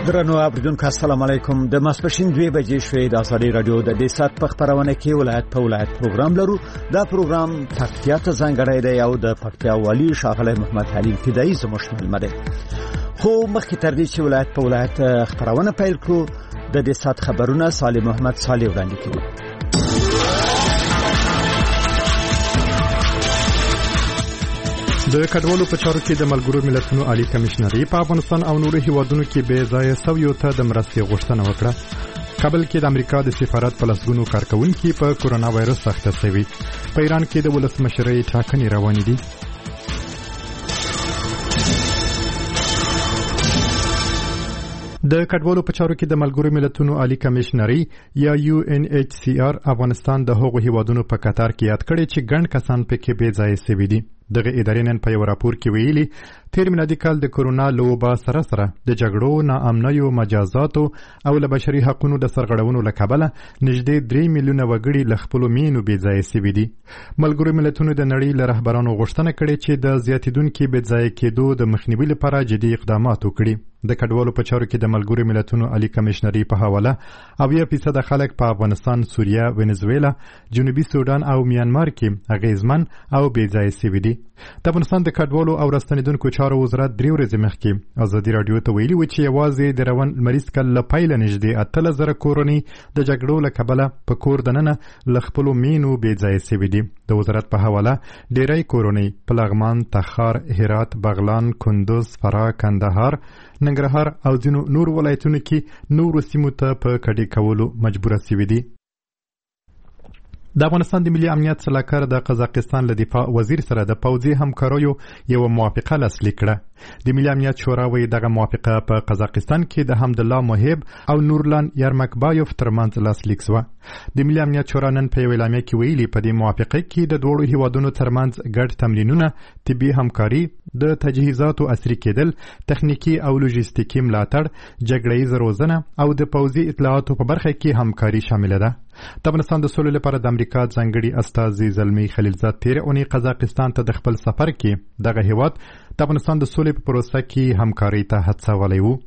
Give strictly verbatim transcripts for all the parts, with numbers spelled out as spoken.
درنو اوریدونکو السلام علیکم. د ماسپښین دوه بجې شوې د ازادي رادیو د دې سات په خبرونه کې ولایت په ولایت پروګرام لرو. دا پروګرام پکتیا ته ځانګړی دی او د پکتیا والی شاغله محمد حلیم فدایي زموږ ملمه دی. خو مخکې تر دې چې ولایت په ولایت خبرونه پیل کړو د دې سات خبرونه صالح محمد صالح وړاندې کوي. د کډوالو په چارو کې د ملګرو ملتونو عالی کمشنري په افغانستان او نورو هیوادونو کې بې ځایه سویو ته د مرستې غوښتنه وکړه. کابل کې د امریکا د سفارت په لسګونو کارکونکي په کورونا وایرس اخته شوي. په ایران کې د ولسمشرۍ ټاکنې روانې دي. د کډوالو په چارو کې د ملګرو ملتونو عالی کمشنري یا یو ان ایچ سی آر افغانستان د هغو هیوادونو په قطار کې یاد کړي چې ګڼ کسان پکې بې ځایه شوي دي. دغه ادارې نن په یو راپور کې ویلي تیر میلادي کال د کورونا له وبا سره سره د جګړو، ناامنیو، مجازاتو او له بشري حقوقو د سرغړونو له کبله نږدې درې میلیونه وګړي له خپلو مینو بې ځایه شوي دي. ملګرو ملتونو د نړۍ له رهبرانو غوښتنه کړې چې د زیاتېدونکي بې ځایه کېدو د مخنیوي لپاره جدي اقدامات وکړي. د کډوالو په چارو کې د ملګرو ملتونو عالی کمشنري په حواله اویا فیصد خلک په افغانستان، سوریه، وینزویلا، جنوبي سودان او میانمار کې اغیزمن او بې ځایه شوي دي. د افغانستان د کډوالو او راستنیدونکو چارو وزارت درې ورځې مخکې ازادي راډیو ته ویلي و چې یوازې د روان لمریز کال له پیله نږدې اتلس زره کورنۍ د جګړو له کبله په کور دننه له خپلو مینو بې ځایه شوي دي. د وزارت په حواله ډېری کورنۍ په لغمان، تخار، هرات، بغلان، کندوز، فراه، کندهار، ننګرهار او ځینو نور ولایتونو کې نورو سیمو ته په کډې کولو مجبوره شوي دي. د افغانستان د ملي امنیت سلاکار د قزاقستان له دفاع وزیر سره د پوځي همکاریو یو موافقه لاسلیک کړه. د ملي امنیت شورا وایي دغه موافقه په قزاقستان کې د حمدالله محب او نورلان یرمکبایوف ترمنځ لاسلیک شوه. د ملي امنیت شورا نن په یوه اعلامیه کې ویلي په دې موافقه کې د دواړو هیوادونو ترمنځ ګډ تمرینونه، طبي همکاري، د تجهیزاتو عصري کېدل، تخنیکي او لوجستیکي ملاتړ، جګړهیزه روزنه او د پوځي اطلاعاتو په برخه کې همکاري شامله ده. د افغانستان د سولې لپاره د امریکا ځانګړي استازي زلمي خلیلزاد تېره اونۍ قزاقستان ته د خپل سفر کې دغه هیواد د افغانستان د سولې په پروسه کې همکارۍ ته هڅولی و.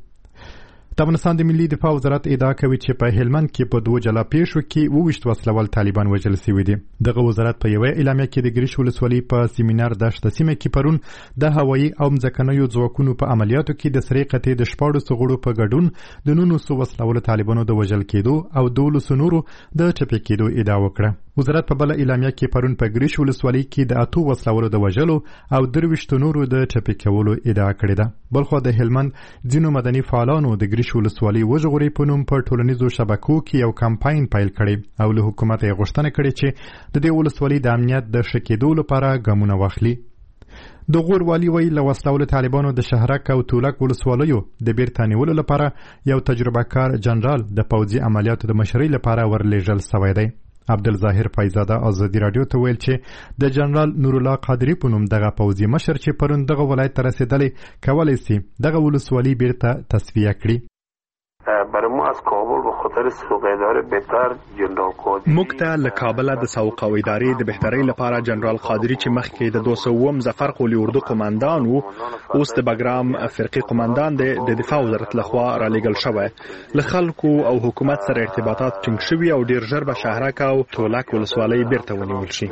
د افغانستان د ملي دفاع وزارت ادعا کوي چې په هلمند کې په دوه جلا پیښو کې اوویشت وسلوال طالبان وژل شوي دي. دغه وزارت په یوه اعلامیه کې د ګریش ولسوالۍ په سیمینار دشت سیمه کې پرون د هوایي او مځکنیو ځواکونو په عملیاتو کې د سرې قطعې د شپاړسو غړو په ګډون د نولسو وسلوالو طالبانو د وژل کېدو او دولسو نورو د ټپي کېدو ادعا وکړه. وزارت په بل اعلامیه کې پرون په ګریش ولسوالۍ کې د اتو وسلوالو د وژلو او درویشتو نورو د ټپي کولو ادعا کړې ده. بلخو د هلمند ځینو مدني فعالانو د ګریش ولسوالۍ وژغوري په نوم په ټولنیزو شبکو کې یو کمپاین پیل کړی او له حکومت یې غوښتنه کړې چې د دې ولسوالۍ د امنیت د ښه کېدو لپاره ګامونه واخلي. د غور والي وایي له وسلوالو طالبانو د شهرک او تولک ولسوالیو د بیرته نیولو لپاره یو تجربه کار جنرال د پوځي عملیاتو د مشرۍ لپاره ورلیږل سوی دی. عبدالظاهر فیضاده ازادي راډیو ته ویل چې د جنرال نورالله قادری په نوم دغه پوځي مشر چې پرون دغه ولایت ته رسېدلی کولی سي دغه ولسوالي بیرته تصفیه کړي. برای ما از کابل به خاطر سوق اداره بهتر جنرال قادری موږ ته له کابل د سوق او ادارې د بهترۍ لپاره جنرال قادری چې مخکې د دوه سوم ظفر قولي اردو قماندان وو اوس د بګرام فرقي قماندان دی د دفاع وزارت لخوا را لېږل شوی. له خلکو او حکومت سره ارتباطات ټینګ شوي او ډېر ژر به شهرک او تولک ولسوالۍ بیرته ونیول شي.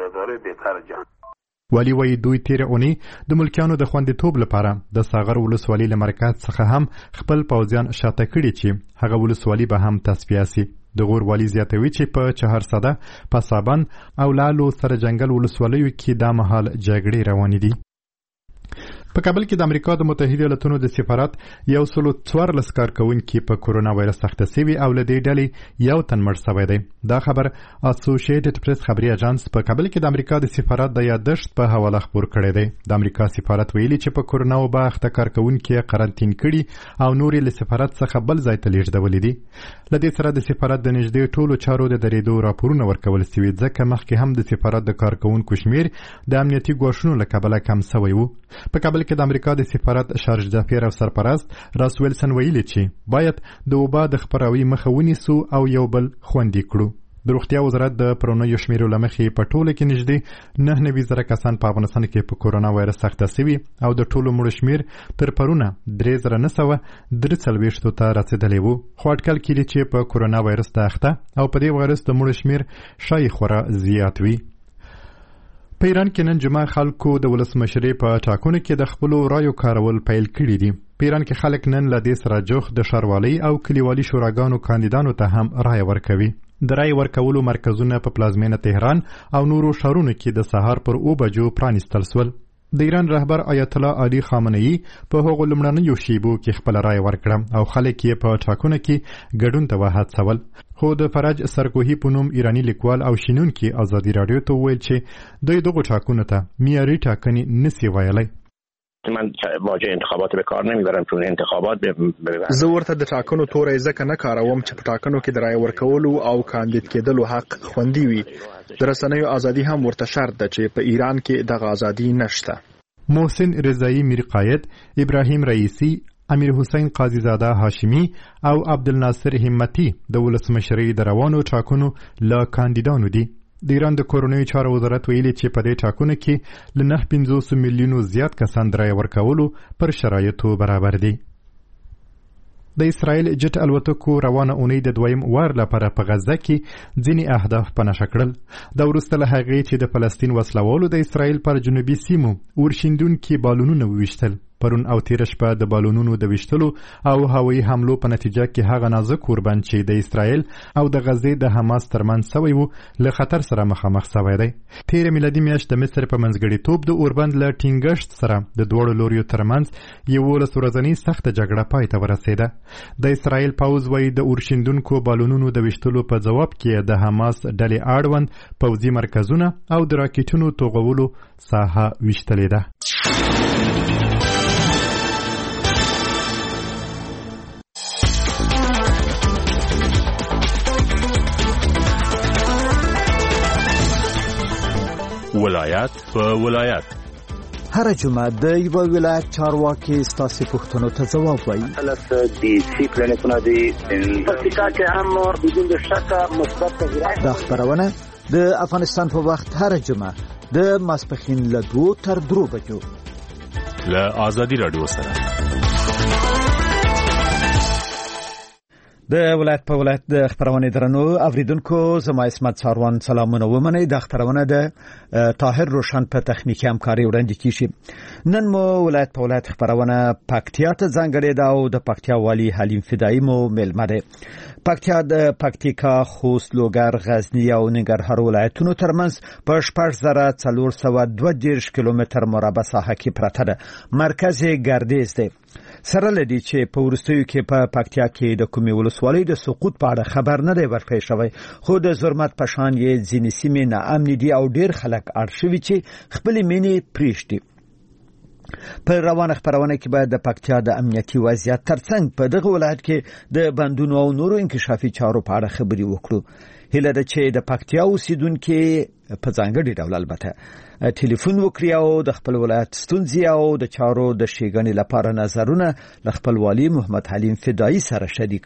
والی وایي دوی تېره اونۍ د ملکیانو د خوندیتوب لپاره د ساغر ولسوالۍ له مرکز څخه هم خپل پوځیان شاته کړي چې هغه ولسوالۍ به هم تصفیه سي. د غور والی زیاتوي چې په چهارسده، پسابند او لالو سره جنگل ولسوالیو کې دا مهال جګړې روانې دي. په کابل کې د امریکا د متحده ایالاتونو د سفارت یو سلو څوارلس کارکونکي په کورونا وایرس اخته شوي او له دې ډلې یو تن مړ شوی دی. دا خبر اسوسییټډ پریس خبري اژانس په کابل کې د امریکا د سفارت د یادښت په حواله خبر کړی دی. د امریکا سفارت ویلي چې په کورونا وبا اخته کارکونکي قرنټین کړي او نورې له سفارت څخه بل ځای ته لیږدولې دي. له دې سره د سفارت د نږدې ټولو چارو د درېدو راپورونه ورکول شوي ځکه مخکې هم د سفارت د کارکونکو شمیر د امنیتي ګواښونو له کبله کم شوی و. په کابل کې د امریکا د سفارت شارج دافیر او سرپرست راس ویلسن ویلي چې باید د وبا د خپراوي مخه ونیسو او یو بل خوندي کړو. د روغتیا وزارت د پرونیو شمیرو لمخې په ټوله کې نږدې نه نوي زره کسان په افغانستان کې په کورونا وایرس اخته شوي او د ټولو مړو شمیر تر پرونه درې زره نه سوه درې څلوېښتو ته رسېدلی و خو اټکل کېږي چې په کورونا وایرس ته اخته او په دې وایرس د مړو شمیر ښایي خورا زیات وي. په ایران کې نن جمعه خلکو د ولسمشرۍ په ټاکنو کې د خپلو رایو کارول پیل کړي دي. په ایران کې خلک نن له دې سره جوخ د ښاروالۍ او کلیوالي شوراګانو کاندیدانو ته هم رایه ورکوي. د رای ورکولو مرکزونه په پلازمینه تهران او نورو ښارونو کې د سهار پر اوه بجو پرانیستل سول. د ایران رهبر آیت الله علي خامنه‌ای په هغو لومړنیو شیبو کې خپل رای ورکړه او خلک یې په ټاکنو کې ګډون ته وهڅول. خو د فرج سرکوهي په نوم ایرانی لیکوال او شینونکي ازادي راډیو ته وویل چې دوی دغو ټاکنو ته معیاري ټاکنې نسي ویلی. من واژه انتخابات به کار نمیبرم چون انتخابات به زه ورته د ټاکنو تورې ځکه نه کاروم چې په ټاکنو کې د رای ورکولو او کاندید کېدلو حق خوندي وي. د رسنیو ازادي هم ورته شرط ده چې په ایران کې دغه ازادي نشته. محسن رضایی میرقاید، ابراهیم رئیسی، امیر حسین قاضی زاده هاشمی او عبدالناصر همتی د ولسمشرۍ د روانو ټاکنو له کاندیدانو دي. د ایران د کورنیو چارو وزارت ویلي چې په دې ټاکنو کې له نه پنځوس میلیونو زیات کسان د رایې ورکولو پر شرایطو برابر دي. د اسرائیل جټ الوتکو روانه اونۍ د دویم وار لپاره په غزه کې ځینې اهداف په نښه کړل. دا وروسته له هغې چې د فلسطین وسلوالو د اسرائیل پر جنوبي سیمو اورشیندونکي بالونونه وویشتل. پرون او تیر شپه د بالونونو د ویشتلو او هوایي حملو په نتیجه کې هغه نازک قربان چې د اسرائیل او د غزې د حماس ترمنځ سوی وو له خطر سره مخامخ سوی دی. تیر میلادي میاشت د مصر په منځګړیتوب د اوربند له ټینګښت سره د دواړو لوریو ترمنځ یولس ورځنۍ سخته جګړه پای ته ورسېده. د اسرائیل پوځ وایي د اورشیندونکو بالونونو د ویشتلو په ځواب کې د حماس ډلې اړوند پوځي مرکزونه او د راکټونو توغولو ساحه ویشتلې ده. ولایت په ولایت هر جمعه د یو ولایت چارواکي ستاسو پوښتنو ته ځواب وایي. د سی کلینیکونه دي پکتیکا کې هم بدون شک مثبت تغیرات. دا خبرونه د افغانستان په وخت هر جمعه د ماسپښین له دوه تر درو بجو له ازادي رادیو سره. د ولایت په ولایت د خبرونه درنو اوریدونکو زما اسمت ساروان سلامونه ومنئ. د خبرونه د طاهر روشن په تخنیکی همکاري وړاندې کیږي. نن مو ولایت په ولایت خبرونه پکتیا ته ځانګړې ده او د پکتیا والی حلیم فدایی مو ملمه ده. پکتیا د پکتیکا، خوست، لوګر، غزنی او ننګرهار ولایتونو ترمنځ په شپږ زره څلور سوه دوه دېرش کیلومتر مربع ساحه کې پرته ده. مرکز ګردیز ده. سره لدی چې په ورستیو کې په پکتیا کې د کومې ولسوالۍ د سقوط په اړه خبر نه دی ورکړی شوی، خو د زرمت په شان یې ځینې سیمې ناامنې دي او ډېر خلک اړ شوي چې خپلې مینې پرېږدي. په روانه خبرونه کې باید د پکتیا د امنیتي وضعیت ترڅنګ په دغه ولایت کې د بندونو او نورو انکشافي چارو په اړه خبرې وکړو. هیله ده چې د پکتیا اوسیدونکي په ځانګړي ډول البته ټلیفون وکړي او د خپل ولایت ستونزې او د چارو د ښېګڼې لپاره نظرونه له خپل والي محمد حلیم فدایی سره شریک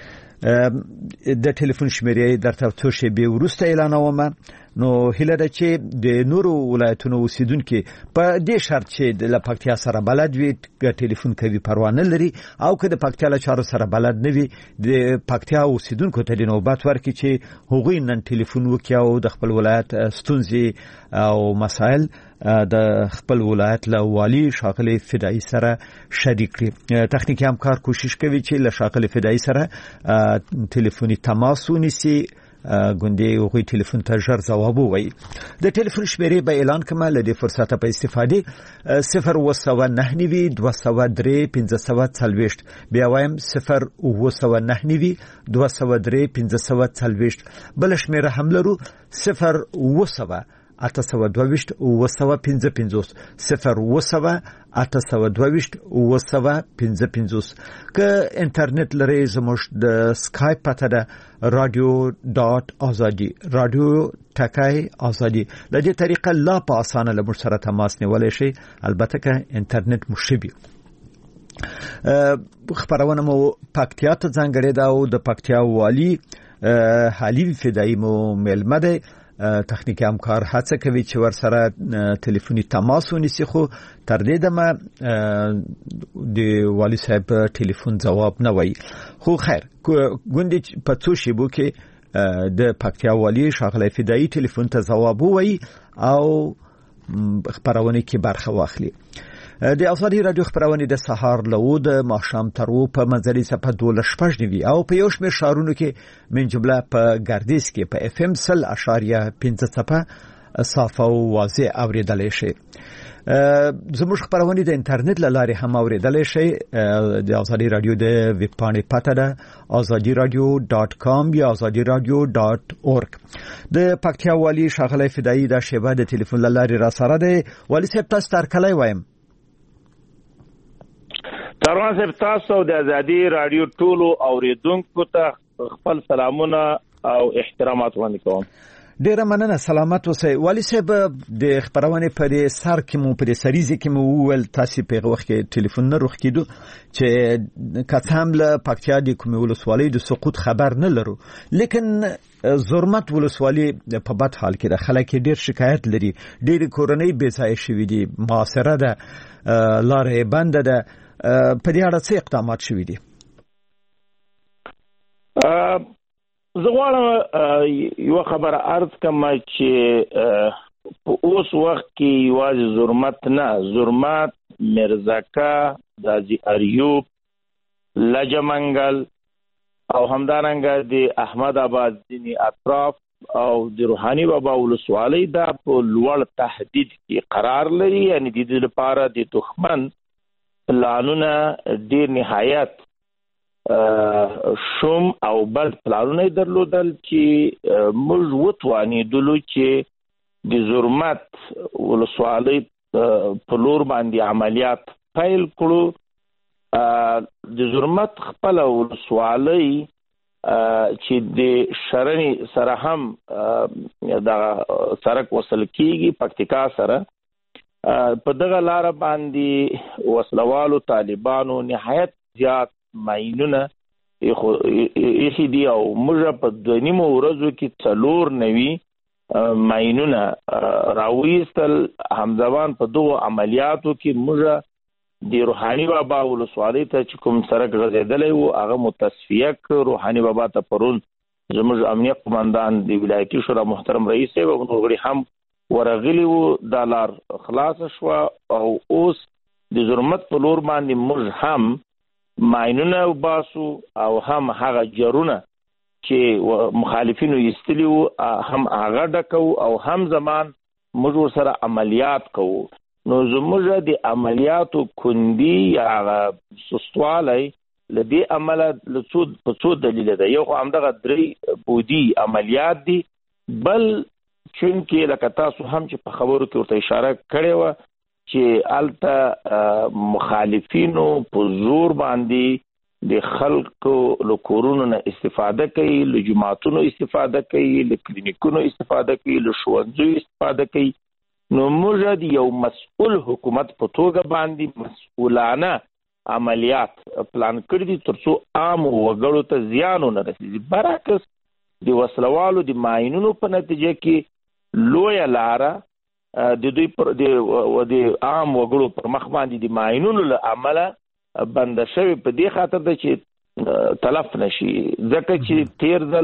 کړي. د ټلیفون شمیرې درته څو شېبې وروسته اعلانوم. نو هیله ده چې د نورو ولایتونو اوسیدونکي په دې شرط چې د پکتیا سره بلد وي ټلیفون کوي پروا نه لري، او که د پکتیا له چارو سره بلد نه وي د پکتیا اوسیدونکو ته د نوبت ورکړي چې هغوی نن ټلیفون وکړي او د خپل ولایت ستونزې او مسایل د خپل ولایت له والي ښاغلي فدایی سره شریک کړي. تخنیکي همکار کوشش کوي چې له ښاغلي فدایی سره ټلیفوني تماس ونیسي، ګوندې هغوی ټلیفون ته ژر ځواب ووایي. د ټلیفون شمیرې به اعلان کړم له دې فرصته په استفادې صفر اوه سوه نهه نوي دوه سوه درې پنځه سوه څلوېښت. بیا وایم صفر اوه سوه نهه نوي دوه سوه درې پنځه سوه څلوېښت. بله شمیره هم لرو صفر اوه سوه اته سوه دوه ویشت اوه سوه پنځه پنځوس. صفر اوه سوه اته سوه دوه ویشت اوه سوه پنځه پنځوس. که انټرنیټ لرئ زموږ د سکایپ پته ده رادیو ډاټ ازادي، رادیو ټکای ازادي. له دې طریقه لا په اسانه له موږ سره تماس نیولی شئ، البته که انټرنیټ مو ښه وي. خبرونه مو پکتیا ته ځانګړې ده او د پکتیا والي حالي فدایي مو ملمه ده تخنیکی همکار هڅه کوي چې ور سره ټلیفوني تماس ونیسي خو تر دې دمه د والي صاحب ټلیفون جواب نه وایي. خو خیر ګوندې په څو شیبو کې د پکتیا والي ښاغلی فدایي ټلیفون ته جواب وایي او خبرونه کې برخه واخلي. د آزادي رادیو خبرونه د سهار له د ماښام تر و په منځري صفه دوله شپږ نیوي او په یو شمېر ښارونو کې من جمله په ګردیز کې په اف ام سل اشاریه پنځه صفه صافه او واضح اوریدل شي. زموږ خبرونه د انټرنیټ لارې هم اوریدل شي. د آزادي رادیو د ویب پاڼې پته ده azadi radio dot com یا azadi radio dot org. د پکتیا والي ښاغلی فدایي د شیبه د ټلیفون لارې را سره ده. والي صاحب تاسو تر کله وایم؟ تروان صاحب تاسو د آزادي رادیو ټولو اوریدونکو ته خپل سلامونه او احترامات وړاندې کوم. ډیره مننه، سلامت اوسئ. والي صاحب د خبرونه په دې سر کې مو په دې سریزه کې مو ول تاسو په وخت کې ټلیفون نه روخ کېدو چې کڅام له پکتیا د کومې ولسوالۍ د سقوط خبر نه لرو، لیکن زرمت ولسوالۍ په بد حال کې ده. خلک ډیر شکایت لري، ډیر کورنۍ بې ځای شوي دي، معاصره ده، لارې بند ده. په دې اړه څه اقدامات شوي دي؟ زه غواړم یو خبره عرض کوم چې په اوس وخت کې یوازې زرمت نه، زرمت، مرزکه، دازي اریوب، لجمنګل او همدارنګه د احمد آباد ځینې اطراف او د روحاني بابا ولسوالۍ دا په لوړ تهدید کې قرار لري. یعنی د دې لپاره د دښمن پلانونه ډیر نهایت شوم او بل پلانونه درلودل چې موږ وتوانېدلو چې د زرمت ولسوالۍ په لور باندې عملیات پیل کړو. د زرمت خپل ولسوالۍ چې د شرنی سره هم د سرک وصل کیږي پکتیکا سره، په دغه لار باندې وسلوالو طالبانو نهایت زیات ماینونه یخي دی او موږ په دوه نیمو ورځو کې څلور نوي ماینونه راوېستل. همزمان په دوه عملیاتو کې موږ د روحاني بابا ولسوالۍ ته چې کوم سرک غځېدلی و هغه متصفیه کړ. روحاني بابا ته پرون زموږ امنیت قماندان د ولایتي شورا محترم رئیس صاحب او نور غړي هم ورغلي وو. دا لار خلاص شوه او اوس د زرمت په لور باندې موږ هم ماینونه وباسو او هم هغه جرونه چې مخالفینو ایستلي وو هم هغه ډکو او هم زمان موږ سره عملیات کوو. نو زموږ د عملیاتو کندي یا سستوالی لدې عمله لڅو په څو دلیل ده. یو همدغه درې بودی عملیات دي، بل چونکې لکه تاسو هم چې په خبرو کې ورته اشاره کړې وه چې الته مخالفینو په زور باندې د خلکو له کورونو نه استفاده کوي، له جماعتونو استفاده کوي، له کلینیکونو استفاده کوي، له ښوونځیو استفاده کوي. نو موږ د یو مسؤل حکومت په توګه باندې مسؤلانه عملیات پلان کړی دي ترڅو عام وګړو ته زیان ونه رسېږي. برعکس د وسلوالو د ماینونو په نتیجه کې لویه لاره د دوی پر د عام وګړو پر مخ باندې د ماینونو له امله بنده شوی په دې خاطر ده چې تلف نشي. ځکه چې تیر ځل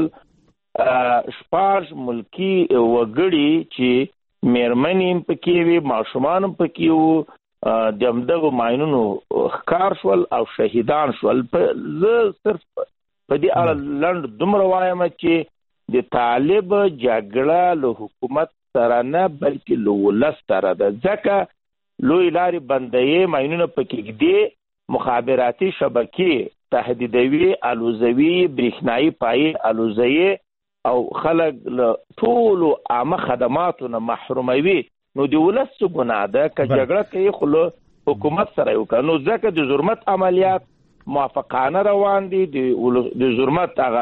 شپږ ملکي وګړي چې میرمنې هم پکې وي، ماشومان هم پکې وو، د همدغو ماینونو ښکار شول او شهیدان شول. زه صرف په دې اړه لنډ دومره وایم چې د طالب جګړه له حکومت سره نه بلکې له ولس سره ده. ځکه لوی لارې بندوي، ماینونه پکې ږدي، مخابراتي شبکې تهدیدوي، الوزوي، برېښنایي پایې الوزوي او خلک له ټولو عامه خدماتو نه محروموي. نو د ولس څه ګناه ده که جګړه کوي خو له حکومت سره یې وکړه. نو ځکه د زرمت عملیات موافقانه روان دي. د زرمت هغه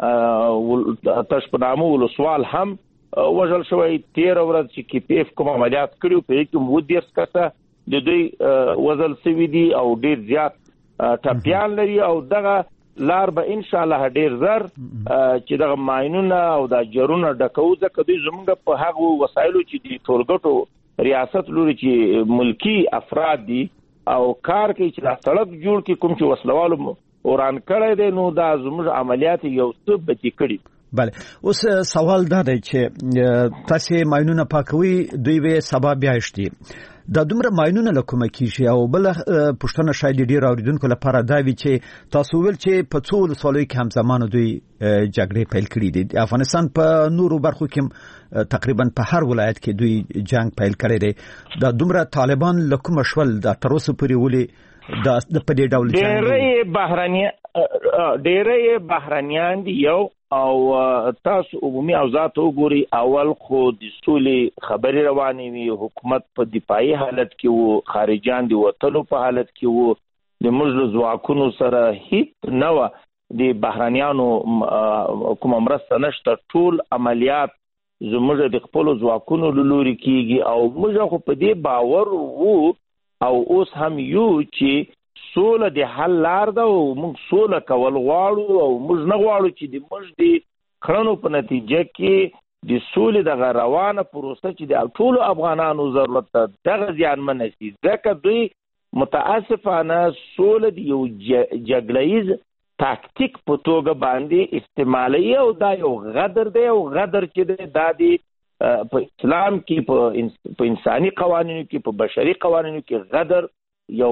تش په نامه ولسوال هم وژل شوی. تېره ورځ چې کې پی اف کوم عملیات کړي په هغې کې اووه دېرش کسه د دوی وژل سوي دي او ډېر زیات ټپیان لري. او دغه لار به ان شاء الله ډیر زر چې دغه ماينونه او د جرونه ډکو ځکه دوی زموږ په هغه وسایلو چې د ټولګټو ریاست لوري چې ملکی افراد دي او کار کوي چې د سړک جوړ کې کوم چې وسلوالو اوران کړی دی نو دا زموږ عملیات یو څه بچی کړي. بله اوس سوال دا دی چې تاسو ماينونه پاکوي دوی به سبب بیاشتي دا دومره ماينونه لکومه کیږي او بل پښتنه شاید ډیر اوریدونکو لپاره دا وی چې تاسو ول چې په څو سالو کې هم زمانو دوی جګړې پیل کړې دي. افغانستان په نورو برخو کې تقریبا په هر ولایت کې دوی جنگ پیل کړی دی. دا دومره طالبان لکومه شول دا تر اوسه پورې ولې دا په دې ډول ډېرې بهراني ډېرې بهرانيان دي یو او تاسو عمومي اوضاع ته وګورئ. اول خو د سولې خبري روانې وي، حکومت په دفاعي حالت کې وو، خارجيان د وټلو په حالت کې وو، د مجلس ځواکونو سره هیڅ نه و، د بهرانيانو کوم مرسته نشته، ټول عملیات زموږ د خپل ځواکونو لوري کیږي او موږ خو په دې باور وو او اوس هم یو چې سوله د حل لار ده او موږ سوله کول غواړو او موږ نه غواړو چې د موږ د کړنو په نتیجه کې د سولې دغه روانه پروسه چې د ټولو افغانانو ضرورت ده دغه زیانمن شي، ځکه دوی متاسفانه سوله د یو جګړهیز تاکتیک په توګه باندې استعمالوي او دا یو غدر دی او غدر چې دی دا دی په اسلام کې په انساني قوانینو کې په بشري قوانینو کې غدر یو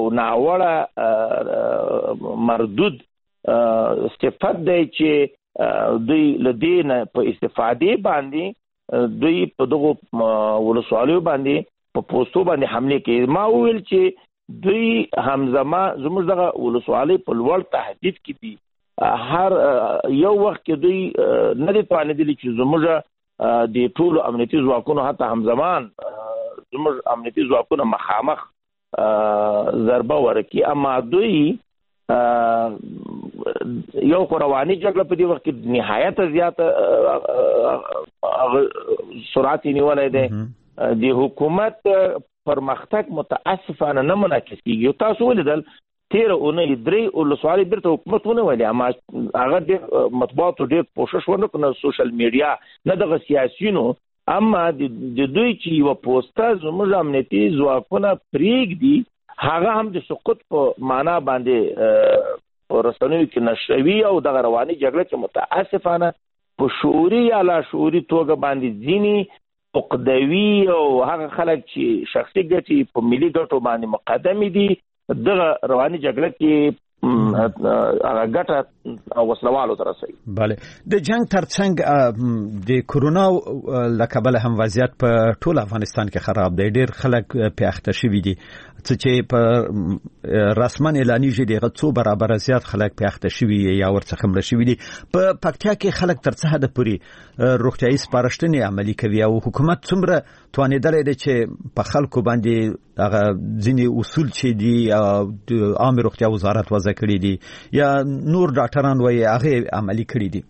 ناوړه مردود صفت دی چې دوی لدین په استفادې باندې دوی په دغه ولسوالیو باندې په پوسټو باندې حمله کوي. ما ویل چې دوی همزما زموږ دغه ولسوالۍ په لوړ تهدید کې دي. هر یو وخت کې دوی نه دي توانېدلي چې زموږ د ټولو امنیتي ځواکونو حتی همزمان زموږ امنیتي ځواکونه مخامخ ضربه ورکړي، اما دوی یو رواني جګړه په دې وخت کې نهایت زیاته سرعت نیولای دی. د حکومت پرمختګ متاسفانه نه منعکس کیږي. تاسو ولیدل تیر اونۍ درې ولسوالۍ بیرته حکومت ونیولې، اما هغه ډېر مطبوعاتو ډېر کوشش ونه کړ، نه سوشل میډیا نه دغه سیاسيونو، اما د دوی چې یو پوسټه زموږ امنیتي ځواکونه پرېږدي هغه هم د سقوط په معنا باندې په رسنیو کې نشوي او دغه رواني جګړه چې متاسفانه په شعوري یا لا شعوري توګه باندې ځینې عقدوي او هغه خلک چې شخصي ګټې په ملي ګټو باندې مقدمې دي دغه رواني جګړه کې هغه ګټه او وسلوالو تر رسي. bale د جنگ ترڅنګ د کورونا لکبل هم وضعیت په ټول افغانستان کې خراب دی. ډېر خلک په اخته شوي دي چې په رسمن اعلانیږي دغه څو برابر زیات خلک په اخته شوي یا ورڅخه مړ شوي دي. په پکتیا کې خلک تر څه حد پورې روغتیايي سپارښتنې عملي کوي او حکومت څومره توانېدلی دی چې په خلکو باندې هغه ځینې اصول چې دي د عام روغتیا وزارت وضع کړی دي یا نور ډاکټران وایي هغه عملي کړی دي.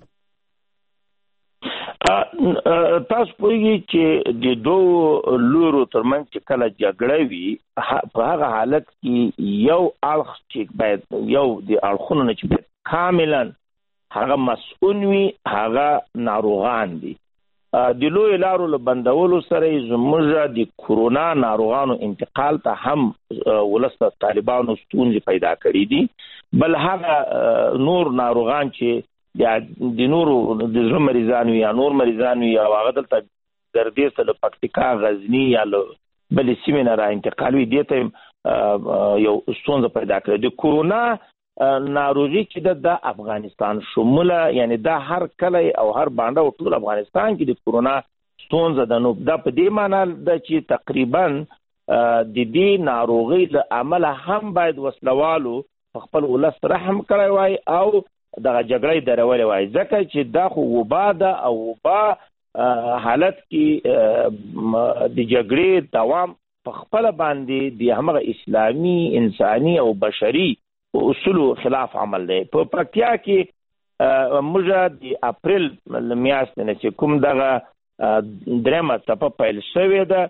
تاسو پوهیږئ چې د دوه لورو ترمنځ چې کله جګړه وي په هغه حالت کې یو اړخ چې باید یو د اړخونو نه چې باید کاملا هغه مسؤل وي هغه ناروغان دي. د لوی لارو له بندولو سره زموږ د کورونا ناروغانو انتقال ته هم ولسته طالبانو ستونزې پیدا کړې دي. بل هغه نور ناروغان چې د نورو د زړه مریضان یا نور مریضان یا هغه دلته ګردې سره پکتیکا غزنی یا بل سیمه نه را انتقال وي دي ته یو ستونزه پیدا کړې. د کورونا ناروغي چې د افغانستان شموله یعنی دا هر کله او هر باندې او ټول افغانستان کې د کورونا ستونزه ده. نو دا په دې معنی ده چې تقریبا د دې ناروغي له امله هم باید وسلوالو خپل ولس رحم کړی وای او دغه جګړې درولې وای، ځکه چې دا خو وبا ده او وبا حالت کې د جګړې دوام په خپل باندې د همغه اسلامي انساني او بشري اصول خلاف عمل دی. په پکتیا کې موږ د اپریل میاشتې نه چې کوم دغه درېمه څپه پیل شوې ده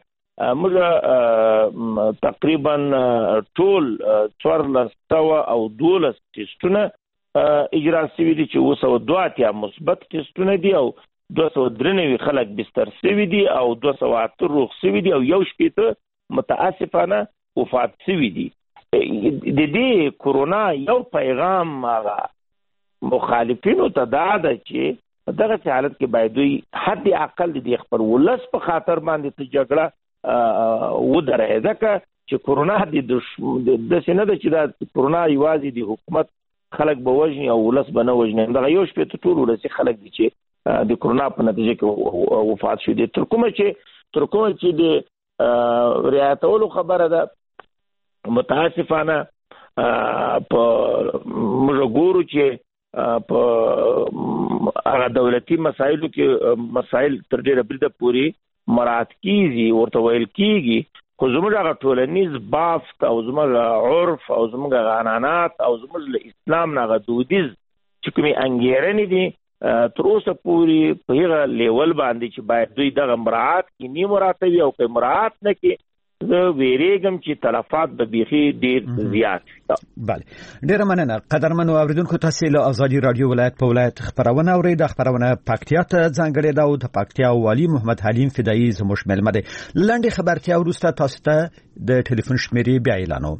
موږ تقریبا ټول څوارلس سوه او دولس ټسټونه اجرا شوي دي چې اوس او دوه اتیا مثبت ټیسټونه دي او دوه سوه درې نوي خلک بستر شوي دي او دوه سوه اته روغ شوي دي او یو شپېته متاسفانه وفات شوي دي. د دې کورونا یو پیغام هغه مخالفینو ته دا ده چې دغه حالت کې باید دوی حد اقل د خپل ولس په خاطر باندې ته جګړه ودرې ځکه چې کورونا د سینه ده چې دا کورونا یوازې د حکومت خلک به وژني او ولس به نه وژني. دغه یو شپېته ټول ولسي خلک دي چې د کورونا په نتیجه کې وفات شوي دي. تر کومه چې تر کومه چې د رعایتولو خبره ده متاسفانه په موږ ګورو چې په هغه دولتي مسایلو کې مسایل تر ډېره بریده پورې مراعات کیږي ورته ویل کیږي خو زموږ هغه ټولنیز بافت او زموږ عرف او زموږ عنعنات او زموږ له اسلام نه هغه دودیز چې کومې انګېرنې دي تر اوسه پورې په هغه لیول باندې چې باید دوی دغه مراعات کړي نه مراعاتوي او که مراعات نه کړي زه ویریږم چې تلفات به بیخي ډېر زیات شي. بله ډېره مننه قدرمنو اوریدونکو تاسې له ازادي راډیو ولایت په ولایت خپرونه اورئ. د خپرونه پکتیا ته ځانګړې ده او د پکتیا والي محمد حلیم فدایي زموږ میلمه دی. لنډې خبرتیا وروسته تاسو ته د ټلیفون شمیرې بیا اعلانوم.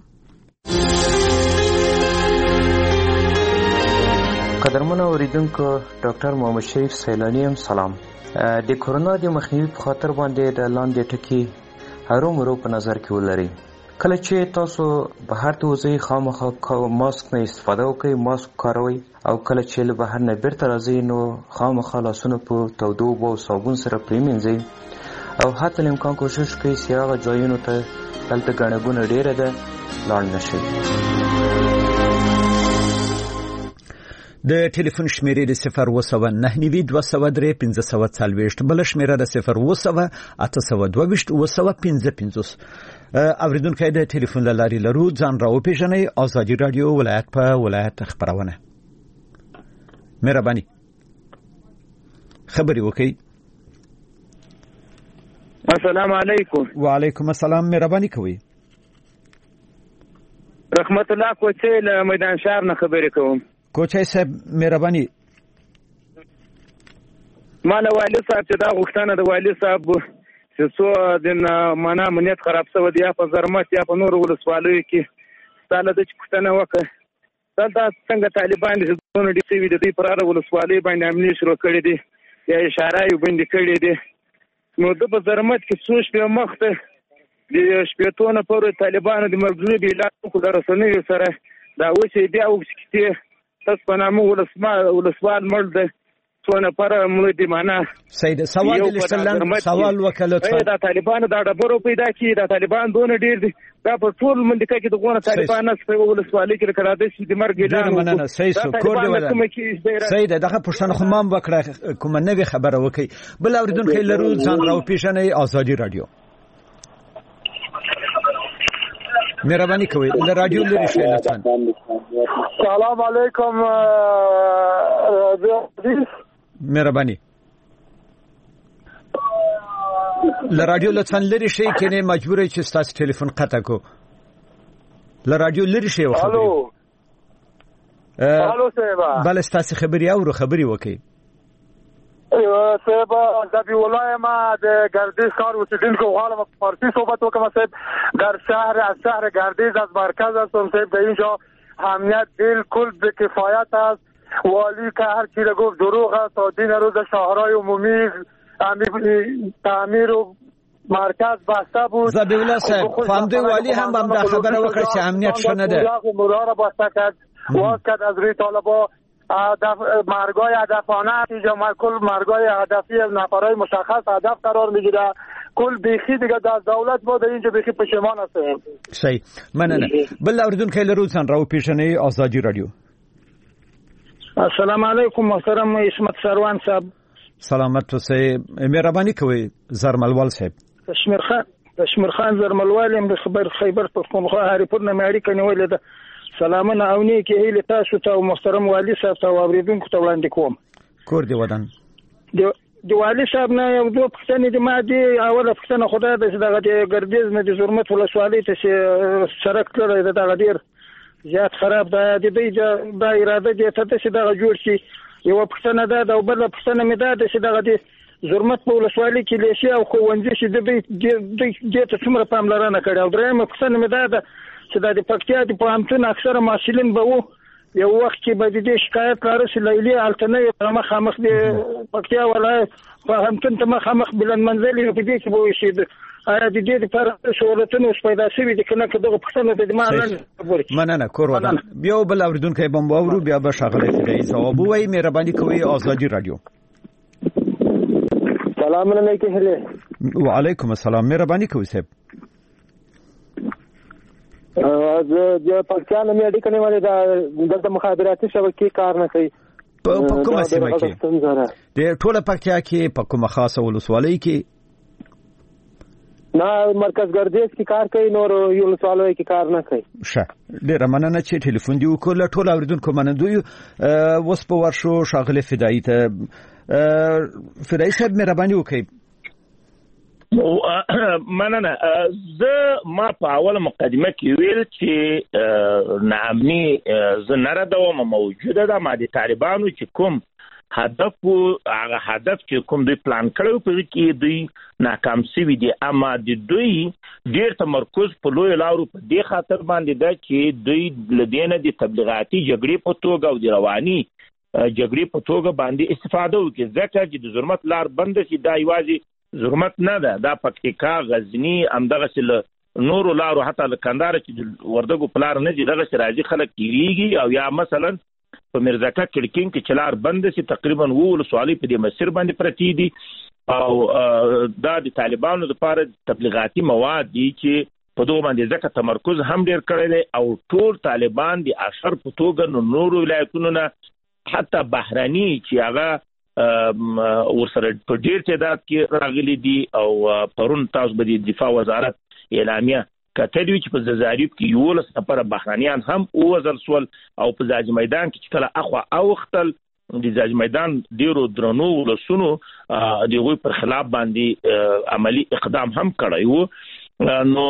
قدرمنو اوریدونکو ډاکټر محمد شریف سیلانی هم سلام. د کورونا د مخنیوي په خاطر باندې د لاندې ټکي هرومرو په نظر کې ولرئ. کله چې تاسو بهر ته وځئ خامخا ماسک نه استفاده وکړئ، ماسک کاروئ او کله چې له بهر نه بیرته راځئ نو خامخا لاسونه په تودو اوبو او صابون سره پرېمینځئ او حتی امکان کوشش کوئ چې هغه ځایونو ته دلته ګڼه ګوڼه ډېره ده لاړ نه شئ. د ټلیفون شمیرې د صفر اوه سوه نهه نوي دوه سوه درې پنځه سوه څلوېښت، بله شمیره د صفر اوه سوه اته سوه دوه ویشت اوه سوه پنځه پنځوس. اوریدونکي د ټلیفون له لارې لرو، ځان راوپېژنئ. ازادي راډیو ولایت په ولایت خپرونه. مهرباني خبرې وکړئ. السلام علیکم. وعلیکم السلام. مهرباني کوئ. رحمت الله کوچی له میدان شهر نه خبرې کوم. کوچی صاحب مهرباني. ما له والي صاحب چې دا غوښتنه د والي صاحب چې څو د معنا امنیت خراب شوی دی یا په زرمت یا په نورو ولسوالیو کې ستا له ده چې پوښتنه وکړه دلته څنګه طالبان چې څونه ډېر شوي د دوی پر هره ولسوالۍ باندې حملې شروع کړې دي یا اشاره یې بندې کړې دي. نو ده په زرمت کې څو شپې مخته د شپېتو نه پورې طالبانو د مرګ اعلان وکړو د رسنیو سره دا اوس یې بیا وکړي تاسو په نامه ولسوال مړ دی څو نفره مړه دي. معنا سید سوال لسلن سوال وکړه دا طالبانو دا ډبرو پیدا کړي. دا طالبان دونه ډېر دي دا په ټول منطقه کې دغه طالبان نه په ولسوالۍ کې کړه د سید مرګ اعلان وکړو. سید کور دی ولا سید دغه پښتنه خو مام وکړه کومه نوې خبره وکړي. بل اوریدونکو لرو، ځان راوپېژنئ. ازادي راډیو مهرباني کوئ له راډیو لرې شئ لطفا. سلام علیکم. مهرباني له راډیو لطفا لرې شئ کنه مجبور یې چې ستاسو ټلیفون قطع کو. له راډیو لرې شئ. الو الو صاحب. بل ستاسو خبري اورو خبري وکي. صاحب زبی ولای ما د گردیز کار اوسیدونکو غواړم په فارسی صحبت وکم. صاحب در شهر از شهر گردیز از مرکز هستم. صاحب در اینجا امنیت بالکل به کفایت است. والی که هر چی را گفت دروغ است. تا دین روز شهرهای عمومی تعمیر و مرکز بسته بود. زبی ولای صاحب فهمده والی هم بم در خبر وکړ چې امنیت شنه ده. مرا را بسته کرد واز کرد از روی طالبا مرگای هدفانه اینجا کل مرگای هدفی نفرهای مشخص هدف قرار میگیره. کل بیخی دیگه در دولت بود اینجا بیخی پشیمان هستیم. صحیح مننه. بل اوریدونکو لرو، ځان راوپېژنئ. ازادي راډیو. السلام علیکم محترم عصمت سروان صاحب. سلامت اوسئ. مهرباني کوئ. زرملوال صاحب. کشمیر خان کشمیر خان زرملوال یم د خبر خیبر پښتونخوا هریپور نه مې اړیکه نیولې ده. سلامونه او نیکې هیلې تاسو ته او محترم والي صاحب ته او اوریدونکو ته وړاندې کوم. کور دی ودان. د والي صاحب نه یو دوه پوښتنې دي. ما دې اوله پوښتنه خدای ده چې دغه د ګردیز نه د زرمت ولسوالۍ ته چې سړک تللی ده دغه ډېر زیات خراب ده د دې د اراده دې ته چې دغه جوړ شي. یو پښتنه ده او بل پښتنه مې ده چې دغه د زرمت په ولسوالۍ کې لیسې او ښوونځي چې د دې دې ته څومره پاملرنه کړې او درېیمه پښتنه مې ده چې د پکتیا د پوهنتون اکثره محصلین به وو یو وخت کې به د دې شکایت لاره چې لیلې التنه مخامخ د پکتیا ولایت پوهنتون ته مخامخ بلند منزلي په دې کې به وشي. آیا د دې لپاره سہولتونه پیدا شوي دي کنه که دغه پښتنه د دې معنا مننه کور ودان بیا بل اوریدونکو بم باورو بیا به شغله فدای ځواب وای مهرباني کوي آزادی رادیو. سلام علیکم. وعلیکم السلام مهرباني کوي صاحب. از د پاکستان مې اړیکه نیولې ده دلته مخابراتي شبکې کار نه کوي. په کومه سیمه کې د ټوله پکتیا کې په کومه خاصه ولسوالۍ کې؟ نه مرکز ګردیز کې کار کوي نور یو ولسوالۍ کې کار نه کوي. ښه ډېره مننه چې ټلیفون دی وکړ. له ټولو اوریدونکو منندوی اوس په ورشو ښاغلي فدایي ته. فدایي صاحب مهرباني وکړئ. مننه. زه ما په اوله مقدمه کې ویل چې ناامني زه نه ردوم موجوده ده. ما د طالبانو چې کوم هدف هغه هدف چې کوم دوی پلان کړو په کې دوی ناکام شوي دي، اما د دوی ډېر تمرکز په لوی لارو په دې خاطر باندې ده چې دوی لدینه د تبلیغاتي جګړې په توګه او د رواني جګړې په توګه باندې استفاده وکړي، ځکه چې د ظلمت لار بند شي. دا یوازې ظلمت نه ده، دا پکتیکا، غزنی، همدغسې له نورو لارو حتی له کندهار چې د وردګو په لار نه ځي دغسې راځي خلک تېرېږي. او یا مثلا په میرزکه کړکین کې چې لار بند شي تقریبا اووه ولسوالۍ په دې مسیر باندې پرتې دي. او دا د طالبانو لپاره تبلیغاتي مواد دي چې په دغه باندې ځکه تمرکز هم ډېر کړی دی او ټول طالبان د اشر په توګه نو نورو ولایتونو نه حتی بهرني چې هغه ورسره په ډېر تعداد کې راغلي دي. او پرون تاسو به د دفاع وزارت اعلامیه کتلی وي چې په زرزاریب کې یولس نفره بهرنیان هم ووژل سول او په ځاځي میدان کې چې کله اخوا اوختل د ځاځي میدان ډېرو درنو ولسونو د هغوی پر خلاف باندې عملي اقدام هم کړی و. نو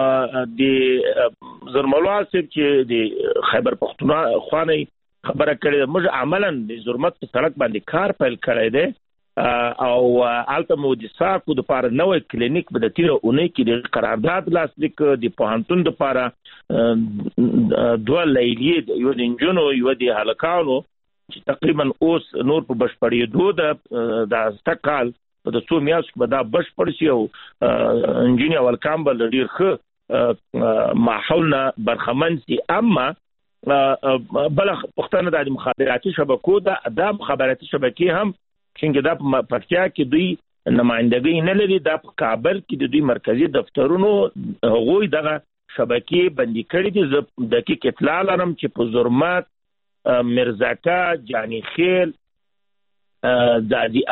د زرملوا صاحب چې د خیبر پښتونخوا نه خبره کړې ده، موږ عملا د زرمت په سړک باندې کار پیل کړی دی او هلته مو د ساکو دپاره نوی کلینیک به د تېره اونۍ کې د قرارداد لاسلیک د پوهنتون دپاره دوه لیلیې، یوه د نجونو یوه د هلکانو چې تقریبا اوس نور په بشپړېدو ده. د سته کال په د څو میاشتو کې به دا بشپړ شي او نجونې او هلکان به له ډېر ښه ماحول نه برخمن شي. اما بله پوښتنه دا د مخابراتي شبکو ده. دا مخابراتي شبکې هم څنګه دا په پکتیا کې دوی نمائندګۍ نه لري، دا په کابل کې د دوی مرکزي دفترونو هغوی دغه شبکې بندي کړي دي. زه دقیق اطلاع لرم چې په زرمت، مرزکه، جاني خیل، ځاځي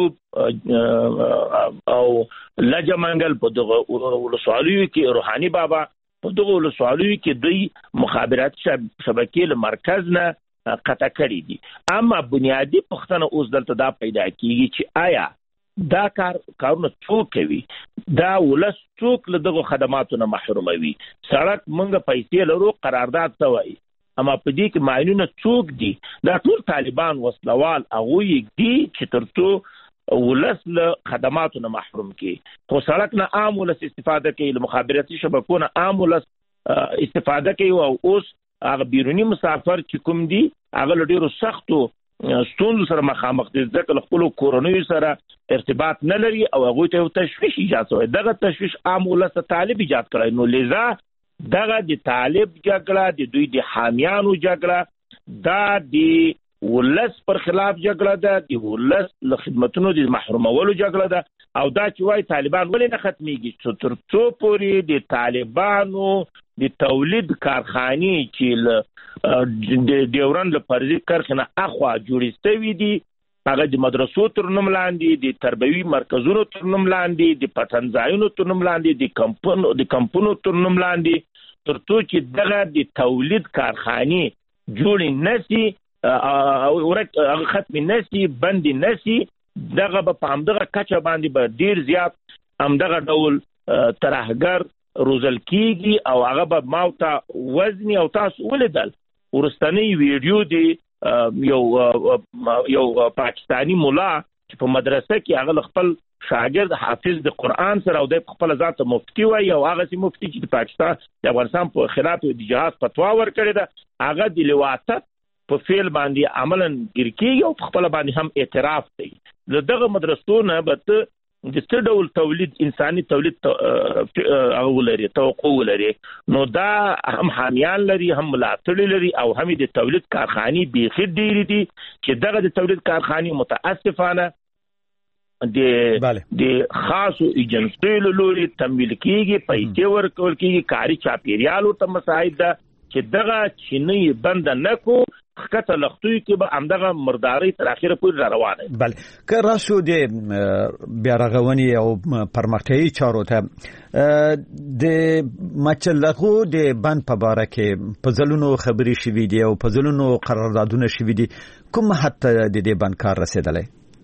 اریوب او لجه منګل په دغه ولسوالیو کې، روحاني بابا په دغه ولسوالیو کې دوی مخابراتي شبکې له مرکز نه قطع کړي دي. اما بنیادی پوښتنه اوس دلته دا پیدا کیږي چې آیا دا کار کارونه څوک کوي؟ دا ولس څوک له دغه خدماتو نه محروموي؟ سړک موږ پیسې لرو، قرارداد ته وایي، اما په دې کې معینونه څوک دي؟ دا ټول طالبان وسلوال هغوی دي چې تر څو ولس له خدماتو نه محروم کړي. خو سړک نه عام ولس استفاده کوي، له مخابراتي شبکو نه عام ولس استفاده کوي. او اوس هغه بیرونی مسافر چې کوم دي هغه له ډېرو سختو ستونزو سره مخامخ دي، ځکه له خپلو کورنیو سره ارتباط نه لري او هغوی ته یو تشویش ایجاد شوی. دغه تشویش عام ولس ته طالب ایجاد کړی. نو لذا دغه د طالب جګړه، د دوی د حامیانو جګړه، دا د ولس پر خلاف جګړه ده، د ولس له خدمتونو د محرومولو جګړه ده. او دا چې وایي طالبان ولې نه ختمیږي؟ تر څو پورې د طالبانو د تولید کارخانې چې له د ډیورند له فرضي کرښې نه اخوا جوړې شوي دي، هغه د مدرسو تر نوم لاندې، د تربوي مرکزونو تر نوم لاندې، د پټنځایونو تر نوم لاندې، د کمپونو د کمپونو تر نوم لاندې، تر څو چې دغه د تولید کارخانې جوړې نه شي او هغه ختمې نه شي، بندې نه شي، دغه به په همدغه کچه باندې به ډېر زیات همدغه ډول ترهګر روزل کیږي او هغه به ماوته وزنی او تاسو ولیدل ورستنی ویډیو دی یو یو پاکستانی مولا چې په مدرسه کې هغه خپل شاګرد حافظ د قرآن سره او د خپل ذات مفتی وای او هغه سي مفتی چې د پاکستان د افغانستان په خلاف د جهاد فتوا ورکړی ده هغه د لواطت په فعل باندې عملاً ګرکی او خپل باندې هم اعتراف کوي دغه مدرسو نه به د څه ډول تولید انساني تولید او لري توقع لري نو دا هم حامیان لري هم ملاتړ لري او هم د تولید کارخانې بیخي ډېرې دي چې دغه د تولید کارخانې متاسفانه د د خاصو ایجنسیو لوري تمویل کیږي پیسې ورکول کیږي کاري چاپیریال ورته مساعد ده چې دغه چینی بند نه کو خکته لختوی کې به همدغه مرداري تر اخره پورې روانه بله که راشو د بیا رغونې او پرمختیایي چارو ته د مچلغو د بند په باره کې په ځلونو خبرې شوي دي او په ځلونو قراردادونه شوي دي کوم حد ته د دې بند کار رسېدلی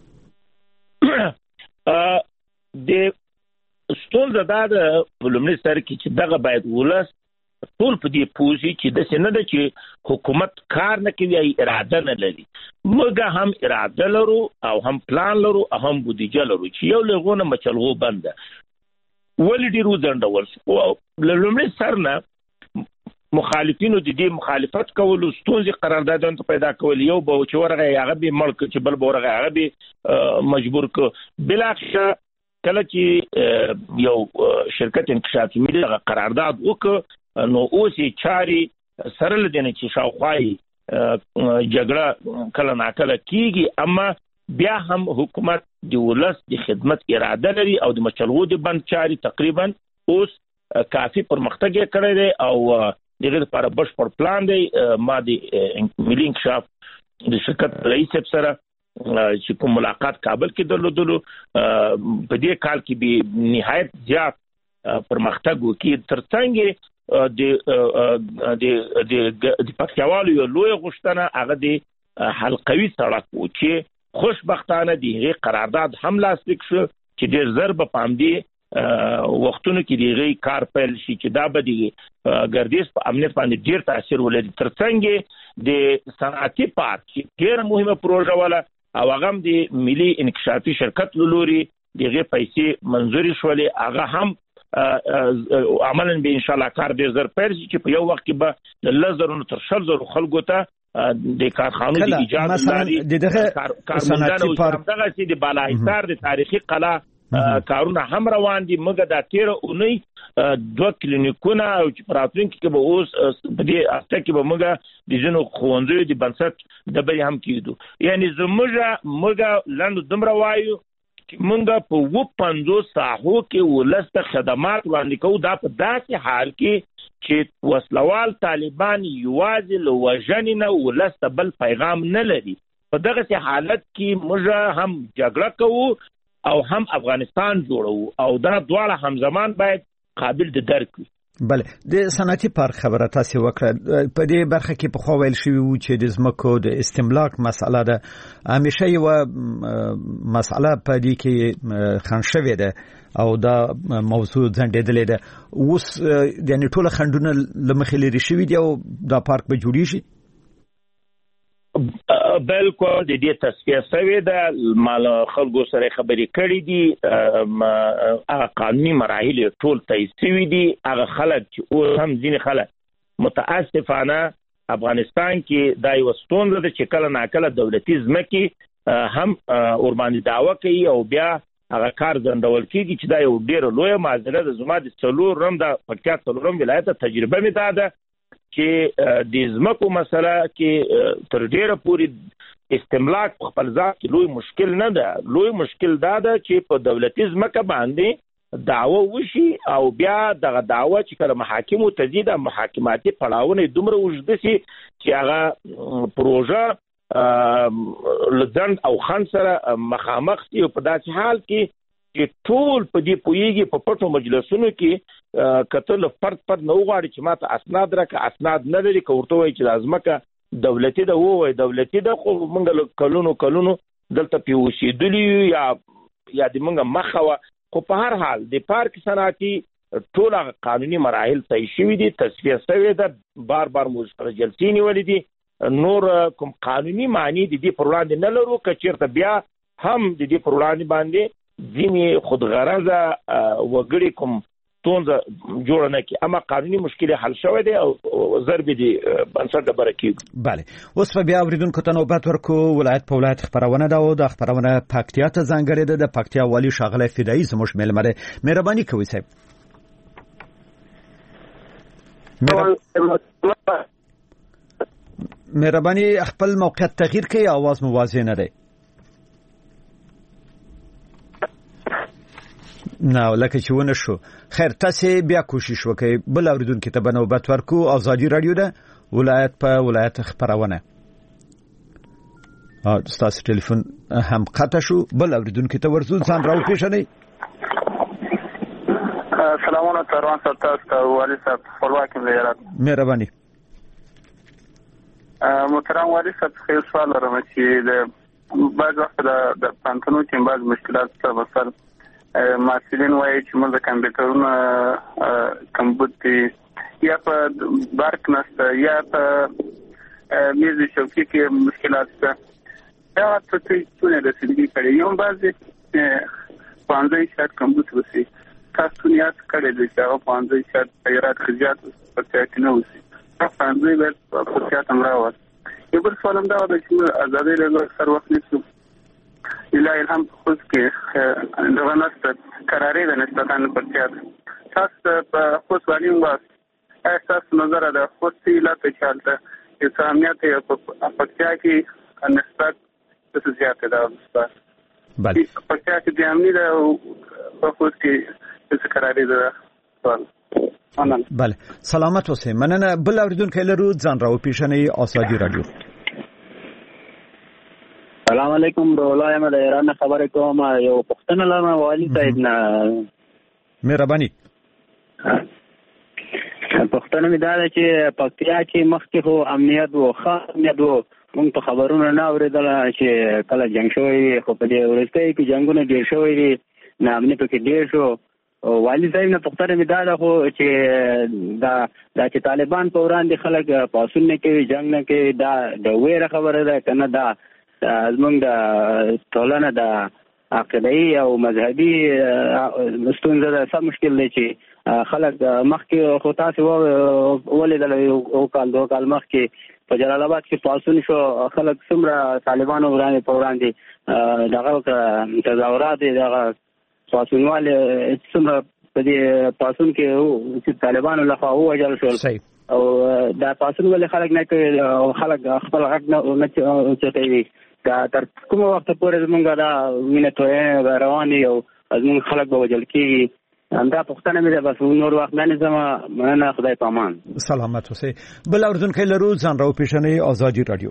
د ستونزه دا ده په لومړي سر کې چې دغه باید ولس ټول په دې پوزي چې د سینه د چې حکومت کار نه کوي اراده نه لري موږ هم اراده لرو او هم پلان لرو او هم بودیجه لرو چې یو لغونه مچلغو بنده ولې ډیرو ځندول او لومړي سر نه مخالفینو د دې مخالفت کولو ستونزې قراردادونه پیدا کول یو به چې ورغه هغه به ملک چې بل به ورغه هغه به مجبور ک بلاخره کله چې یو شرکت انکشافي ملي قرارداد وکړ نو اوس یې چاري سره لدنه چې شاوخوای جګړه کله ناکله کیږي اما بیا هم حکومت د ولس د خدمت اراده لري او د مچلغو د بند چاري تقریبا اوس کافي پرمختګ کړی دی او دغه لپاره بشپړ پلان دی ما د ملي انکشاف د شرکت رئیس سره چې کوم ملاقات کابل کې درلودلو په دې کال کې به نهایت زیات پرمختګ وکړي ترڅنګ د د د پکتیاوالو یو لوی غوښتنه هغه د حلقوي سړک و چې خوشبختانه دغه قرارداد هم لاسلیک شو چې ډېر زر به پامدي وختونو کې دغه کار پیل شي چې دا به د ګردیز په امنیت باندې ډېر تاثیر ولري ترڅنګ د صنعتي پارک چې ډېر مهمه پروژه ولا او هغه د ملي انکشافي شرکت لوري دغه پیسې منځوري شولې هغه هم عملاً به ان شاء الله کار ډیر زر پیل شي چې په یو وخت کې به لزرونو تر شل زر خلکو ته د کارخانو د ایجاد لري دغه صنعتي پارک دغه چې د بالاحصار د تاریخي قلعه کارونه هم روان دي موږ د تیر اونۍ دوه کلینیکونه او چې پراتونکو کې به اوس په دې هفته کې به موږ د جنو خوندې د بنسټ د به هم کېدو یعنی زموږ موږ لاندې دمر وایو مونږ په و پنځوس ساحو کې ولست خدمات وړاندې کوو دا په داسې حال کې چې وسلوال طالبان یوازې له وژنې نه ولست بل پیغام نه لري په دغه حالت کې موږ هم جګړه کوو او هم افغانستان جوړو او دا دواړه همزمان باید قابل د درک وي بله د صنعتي پارک خبره تاسو وکړه په دې برخه کې په خو ویل شوی و چې د زمکو د استملاک مسله ده همیشه یو مسله په دې کې خان شوی ده او دا موضوع ځنډېدلې ده اوس یعنی ټول خندونه لمخې لري شوی دی او دا پارک به جوړی شي بالکل د دې تصفیه شوی ده مال خلکو سره خبرې کړې دي هغه قانوني مراحل ټول تایید شوي دي هغه خلک چې اوس هم ځینې خلک متاسفانه افغانستان کې دا یو ستونزه ده چې کله ناکله دولتي ځمکې هم ورباندې دعوه کوي او بیا هغه کار ځندول کېږي چې دا یو ډېره لویه معضله ده زما د څلورم د پکتیا څلورم ولایت تجربه مې دا ده چې د ځمکو مسله کې تر ډیره پورې استملاک خپل ځای کې لوی مشکل نه ده لوی مشکل دا ده چې په دولتي ځمکه باندې دعوه وشي او بیا دغه دعوه چې کله محاکمو ته ځي د محاکماتي پړاوونه دومره اوږده شي چې هغه پروژه لدند او خان سره مخامخ شي په داسې حال کې چې ټول په دې پویږي په پټو مجلسونو کې کتل فرد فرد نو غواړي چې ماته اسناد راکړه اسناد نه لري کوړته وای چې لازمکه دولتي ده وای دولتي ده خو موږ کلونو کلونو دلته پیوشي دلی یا یا د موږ مخه خو په هر حال د پارک صنعتي ټول قانوني مراحل طی شوي دي، تصفیه شوې ده، بار بار موږ سره جلسې نیولې دي، نور کوم قانوني معنی د دې پر وړاندې نه لرو. که چېرته بیا هم د دې پر وړاندې باندې ځینې خودغرضه وګړي کوم ستونزه جوړه نه کړي، اما قانوني مشکل حل شوی دی او ضرب دي بنسټ ډبره کېږي. بله، اوس په بیا اورېدونکو ته نوبت ورکو. ولایت په ولایت خپرونه ده او د خپرونه پکتیا ته ځانګړې ده. د پکتیا والي ښاغلی فدایي زموږ میلمه دی. مهرباني کوئ صاحب. مهرباني خپل موقعیت تغییر کړئ، اواز مو واضح نه دی. نه لکه چې ونه شو. خیر، تاسو بیا کوشش وکړئ. بل اوریدونکو ته بنوبت ورکو. آزادي رادیو ده، ولایت په ولایت خبرونه. ا تاسو ټلیفون هم قطع شو. بل اوریدونکو ته ورزو ځان راو پیژنئ. سلامونه تروان تاسو ته والي صاحب خپلواکي زیارت. مهرباني. محترم والي صاحب خیر سوال لرم چې د بعض وخت د پانتونو کې بعض مشکلات سره مثلا محصلین وایي چې موږ د کمپیوټرونو کمبود دي، یا په برق نشته، یا په میز چوکۍ کې مشکلات شته. دا څه څه د سیندي کړي یو بعضې پانځه شاید کمبود وسی تاسو نه یاد کړی دی چې هغه پانځه شاید تیارات خرجات په ځای کې نه وسی. پانځه باید په ځای تم راوړل. یو بل سوال هم دا دی چې آزادي رادیو سر وخت نشو الهی الحم خود کې دغه نسته قرارې ده نسبتاً پرچات تاسو په خود باندې واس احساس نظر ده خود سی لا ته چالته چې امنیت په پکتیا کې نسبت څه زیاته ده. بله، پکتیا کې د امنیت په خود کې څه قرارې ده. سوال بله، سلامت اوسئ. مننه. بل اوریدونکی لرو، ځان راو پیژنئ. آزادي رادیو. سلام علیکم. رولا یم د ایران خبرې کوم. یو پښتنه لرم والي صاحب نه. مهرباني. پښتنه مې دا ده چې پکتیا کې مخکې خو امنیت و، ښه امنیت و. موږ په خبرونو نه اورېدله چې کله جنګ شوی وي، خو په دې وروستیو کې جنګونه ډېر شوي دي، ناامني پکې ډېر شو. والي صاحب نه پوښتنه مې دا ده خو چې دا دا چې طالبان په وړاندې خلک پاڅون نه کوي، جنګ نه کوي، دا د ویره خبره ده که نه؟ دا زمونږ د ټولنه د عقیده‌ای او مذهبي ستونزه ده. څه مشکل دی چې خلک مخکې خو تاسو ولیدل یو کال دوه کال مخکې په جلال آباد کې پاڅون شو، خلک څومره طالبانو وړاندې په وړاندې دغه تظاهرات دغه پاڅونوال څومره په دې پاڅون کې چې طالبانو لخوا ووژل شول. او دا پاڅون ولې خلک نه کوي او خلک خپل حق نه چټوي؟ دا تر کومه وخت پورې زمونږ دا وینه تویې روان دي او زمونږ خلک به وژل کېږي؟ همدا پوښتنه مې ده. بس نور وخت نه نیسم. مننه. خدای پامان. سلامت اوسئ. بل اوریدونکی لرو، ځان راو پیژنئ. آزادي رادیو.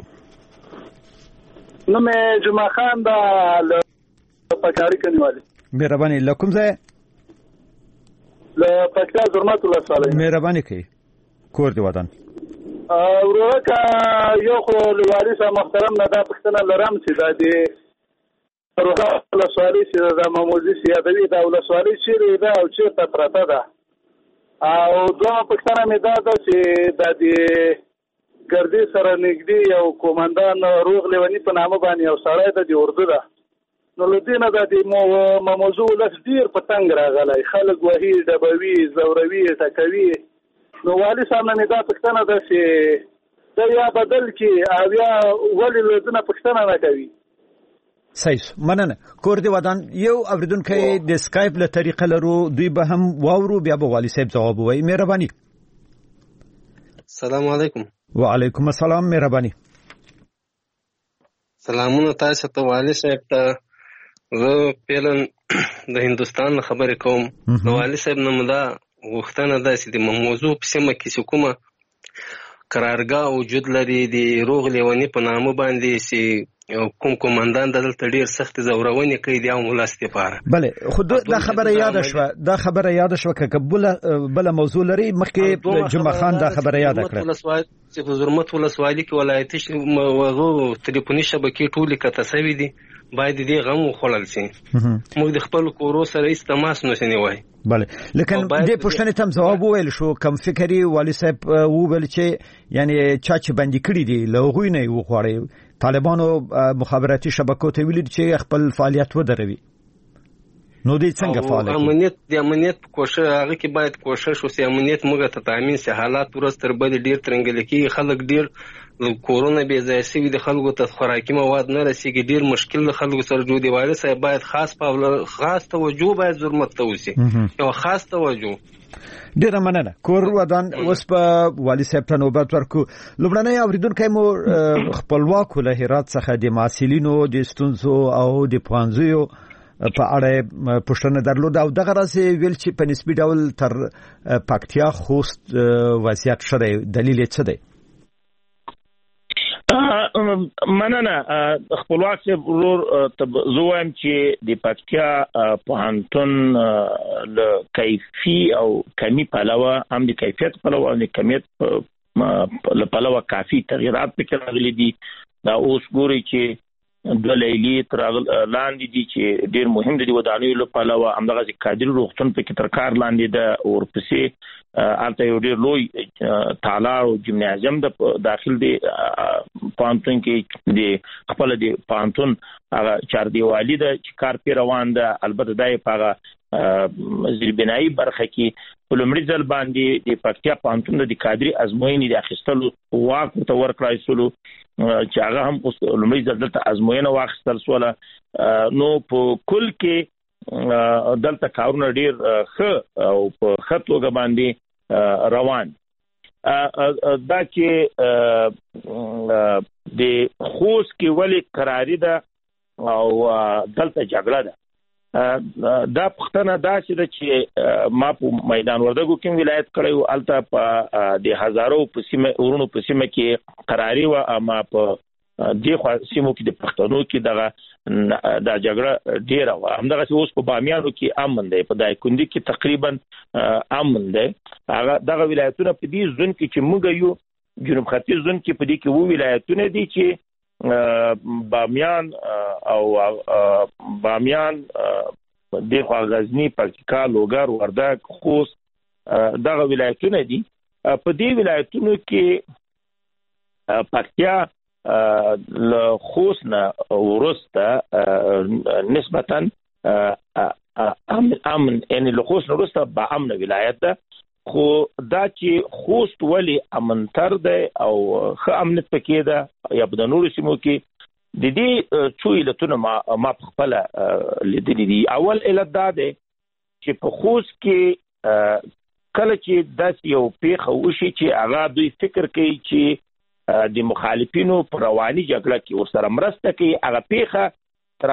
نوم یې جمعه خان ده له پکاري کلیوالي. مهرباني. له کوم ځای؟ له پکتیا زرمت ولسوالۍ. مهرباني کوئ. کور دی ودان. ورو که یو خو والي صاحب محترم نه دا پوښتنه لرم چې دا د ولسوالۍ چې د ماموزي سیادوي دا ولسوالۍ چیرې ده او چیرته پرته ده؟ او دویمه پوښتنه مې دا ده چې دا د ګردې سره نږدې یو کومندان روغ لیوني په نامه باندې یو سړی ده، د اردو ده. نو له دې نه دا د ماموزو ولس ډېر په تنګ راغلی، خلک وهي، ډبوي، ځوروي، ټکوي. نو والي صاحب نه مې دا پوښتنه ده چې دا یا بدل کړي او یا ولې له دې نه پوښتنه نه کوي. صحیح. مننه. کور دی ودان. یو اوریدونکی د سکایپ له طریقه لرو، دوی به هم واورو، بیا به والي صاحب ځواب ووایي. مهرباني. السلام علیکم. وعلیکم السلام. مهرباني. سلامونه تاسو ته والي صاحب ته. زه پیلن د هندستان خبرې کوم. د والي صاحب نه مدا غوښتنه ده چې د موضوع په سیمه کې چې کومه قرارګاه وجود لري د روغ لیوني په نامه باندې چې کوم کومندان دلته ډیر سخت زورونې کوي د عام ولس لپاره. بله، خو دا خبره یاد شوه دا خبره یاد شوه که بله موضوع لري. مخکې جمعه خان دا خبره یاد کړه چې په زرمت ولسوالي کې ولایتي تلیفوني شبکې ټولې قطع سوي دي. باید دې غم وخوړل شي. موږ د خپل کورو سره هیڅ تماس نشو نیولی. بله لکه دې پوښتنې ته جواب وویل شو کوم فکرې والي صاحب وویل چې یعنی چا چې بندي کړی دي لوغوی نه وخوړي طالبانو مخابراتي شبکو ته ویل چې خپل فعالیت ودروي نو دې څنګه فعال دي امنیت د امنیت کوشش هغه کې باید کوشش وشي امنیت موږ ته تامین سي حالات ورستر بل ډیر ترنګل کې خلک ډیر کورونا به ځای سي د خلکو ته خوراکي مواد نه رسیږي ډیر مشکل د خلکو سره جوړ دی وایي صاحب باید خاص په خاص توجه باید ضرورت توسي یو خاص توجه ډیره مننه کور ودان اوس په والي صاحب ته نوبت ورکو لومړنۍ اوریدونکو مو خپلواک له هرات څخه د معسلینو د ستونزو او د پوانځیو په اړه پوښتنه درلوده او دغه راځي ویل چې په نسبي ډول تر پکتیا خوست وضعیت شری دلیل څه دی مننه خپلواک صاحب ورور زویم چې د پکتیا پوهنتون له کیفي او کمی پلوه هم د کیفیت پلوه او د کمیت له پلوه کافي تغیرات پکې راغلي دي دا اوس ګوري چې د لیلی تر لاندې دي چې ډیر مهم دي ودانیو له پلوه همدغه کادر روغتون په تر کار لاندې د اورپسې الته یو ډیر لوی تالا او جمنازیم د داخل دی پانتون کې د خپل دی پانتون هغه چار دیوالي د کار پی روان ده البته دای په زیربنایی برخه کې په لومړي ځل باندې د پکتیا پانتون د کادري ازموینې د اخیستلو واک ته ورکړای شو چې هغه هم اوس لومړي ځل ته ازموینه واخیستل سوله نو په کل کې دلته کارونه ډیر ښه او په ښه توګه باندې روان دا چې د خوست کې ولې قراري ده او دلته جګړه ده دا پښتنه دا چې ما په میدان وردګو کې ولایت کړو الته په د هزارو په سیمه ورونو په سیمه کې قراري و اما په د خو سیمو کې د پښتنو کې دغه د جګړه ډیره و همدغه اوس په بامیانو کې امن دی په دای کندي کې تقریبا امن دی هغه دغه ولایتونه په دې ځون کې چې موږ یو جنوب ختیځ ځون کې په دې کې وو ولایتونه دي چې بامیان او بامیان د غزنی پکتیکا لوګر وردګ خوست دغه ولایتونه دي په دې ولایتونو کې پکتیا له خوست نه ورسته نسبتا امن امن ان له خوست ورسته با امن ولایت ده خو دا چې خوست ولی امنتر ده او ښه امنیت پکې ده یا په نورو سیمو کې د دې څو علتونه ما ما خپل لیدلې دي اول علت دا ده چې په خوست کې کله چې داس یو پیښه وشي چې هغه دوی فکر کوي چې د مخالفینو پر رواني جګړه کې ورسره مرسته کوي هغه پیښه تر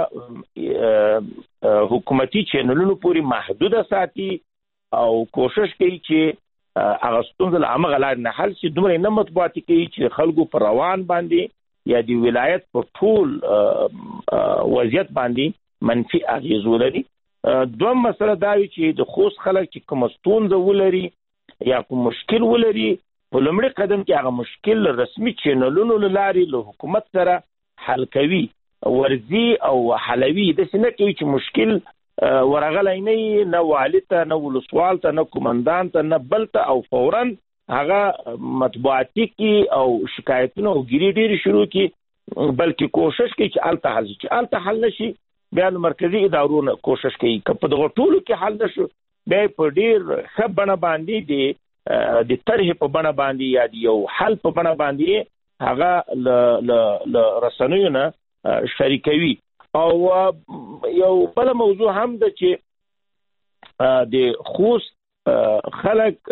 هغه حکومتي چینلونو پورې محدوده ساتي او کوشش کوي چې هغه ستونزه له هغه لار نه حل شي دومره نه مطبوعاتي کوي چې خلکو پر روان باندې یا د ولایت په ټول وضعیت باندې منفي اغیز ولري دوم مسله دا وي چې د خوست خلک چې کوم ستونزه ولري یا کوم مشکل ولري په لومړي قدم کې هغه مشکل رسمي چینلونو لارې له حکومت سره حل کوي ورزي او حلوي د سینه کوي چې مشکل ورغلای نه نه والي ته نه ولسوال ته نه کومندان ته نه بلته او فورا هغه مطبوعاتي کی او شکایتونه او ګری ډیر شروع کی بلکې کوشش کوي چې الته حل شي الته حل نشي بیا مرکزی ادارو کوشش کوي کله دغه ټولو کې حل نشو بیا په ډیر خبره باندې دی د طرح په بڼه باندې یا د یو حل په بڼه باندې هغه ل رسنیو نه شریکوي او یو بل موضوع هم ده چې د خوست خلک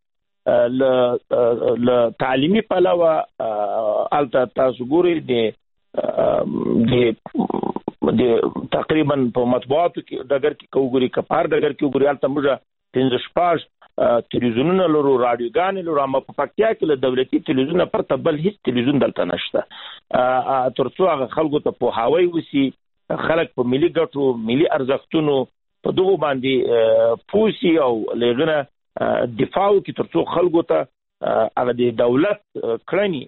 ل تعلیمي پلوه الته تاسو ګورئ د د تقریبا په مطبوعاتو کې دغه کې کوګوري کپار دغه کې ګوري الته موږ پنځه شپږ تلویزیونونه لرو رادیوګان لرو اما په پکتیا کې له دولتي تلویزیون پرته بل هیڅ تلویزیون دلته نشته ترڅو هغه خلکو ته په هاوی وسی خلک په ملي ګټو ملي ارزښتونو په دغه باندې پوسی او لغنه دفاع کی ترڅو خلکو ته هغه د دولت کړنی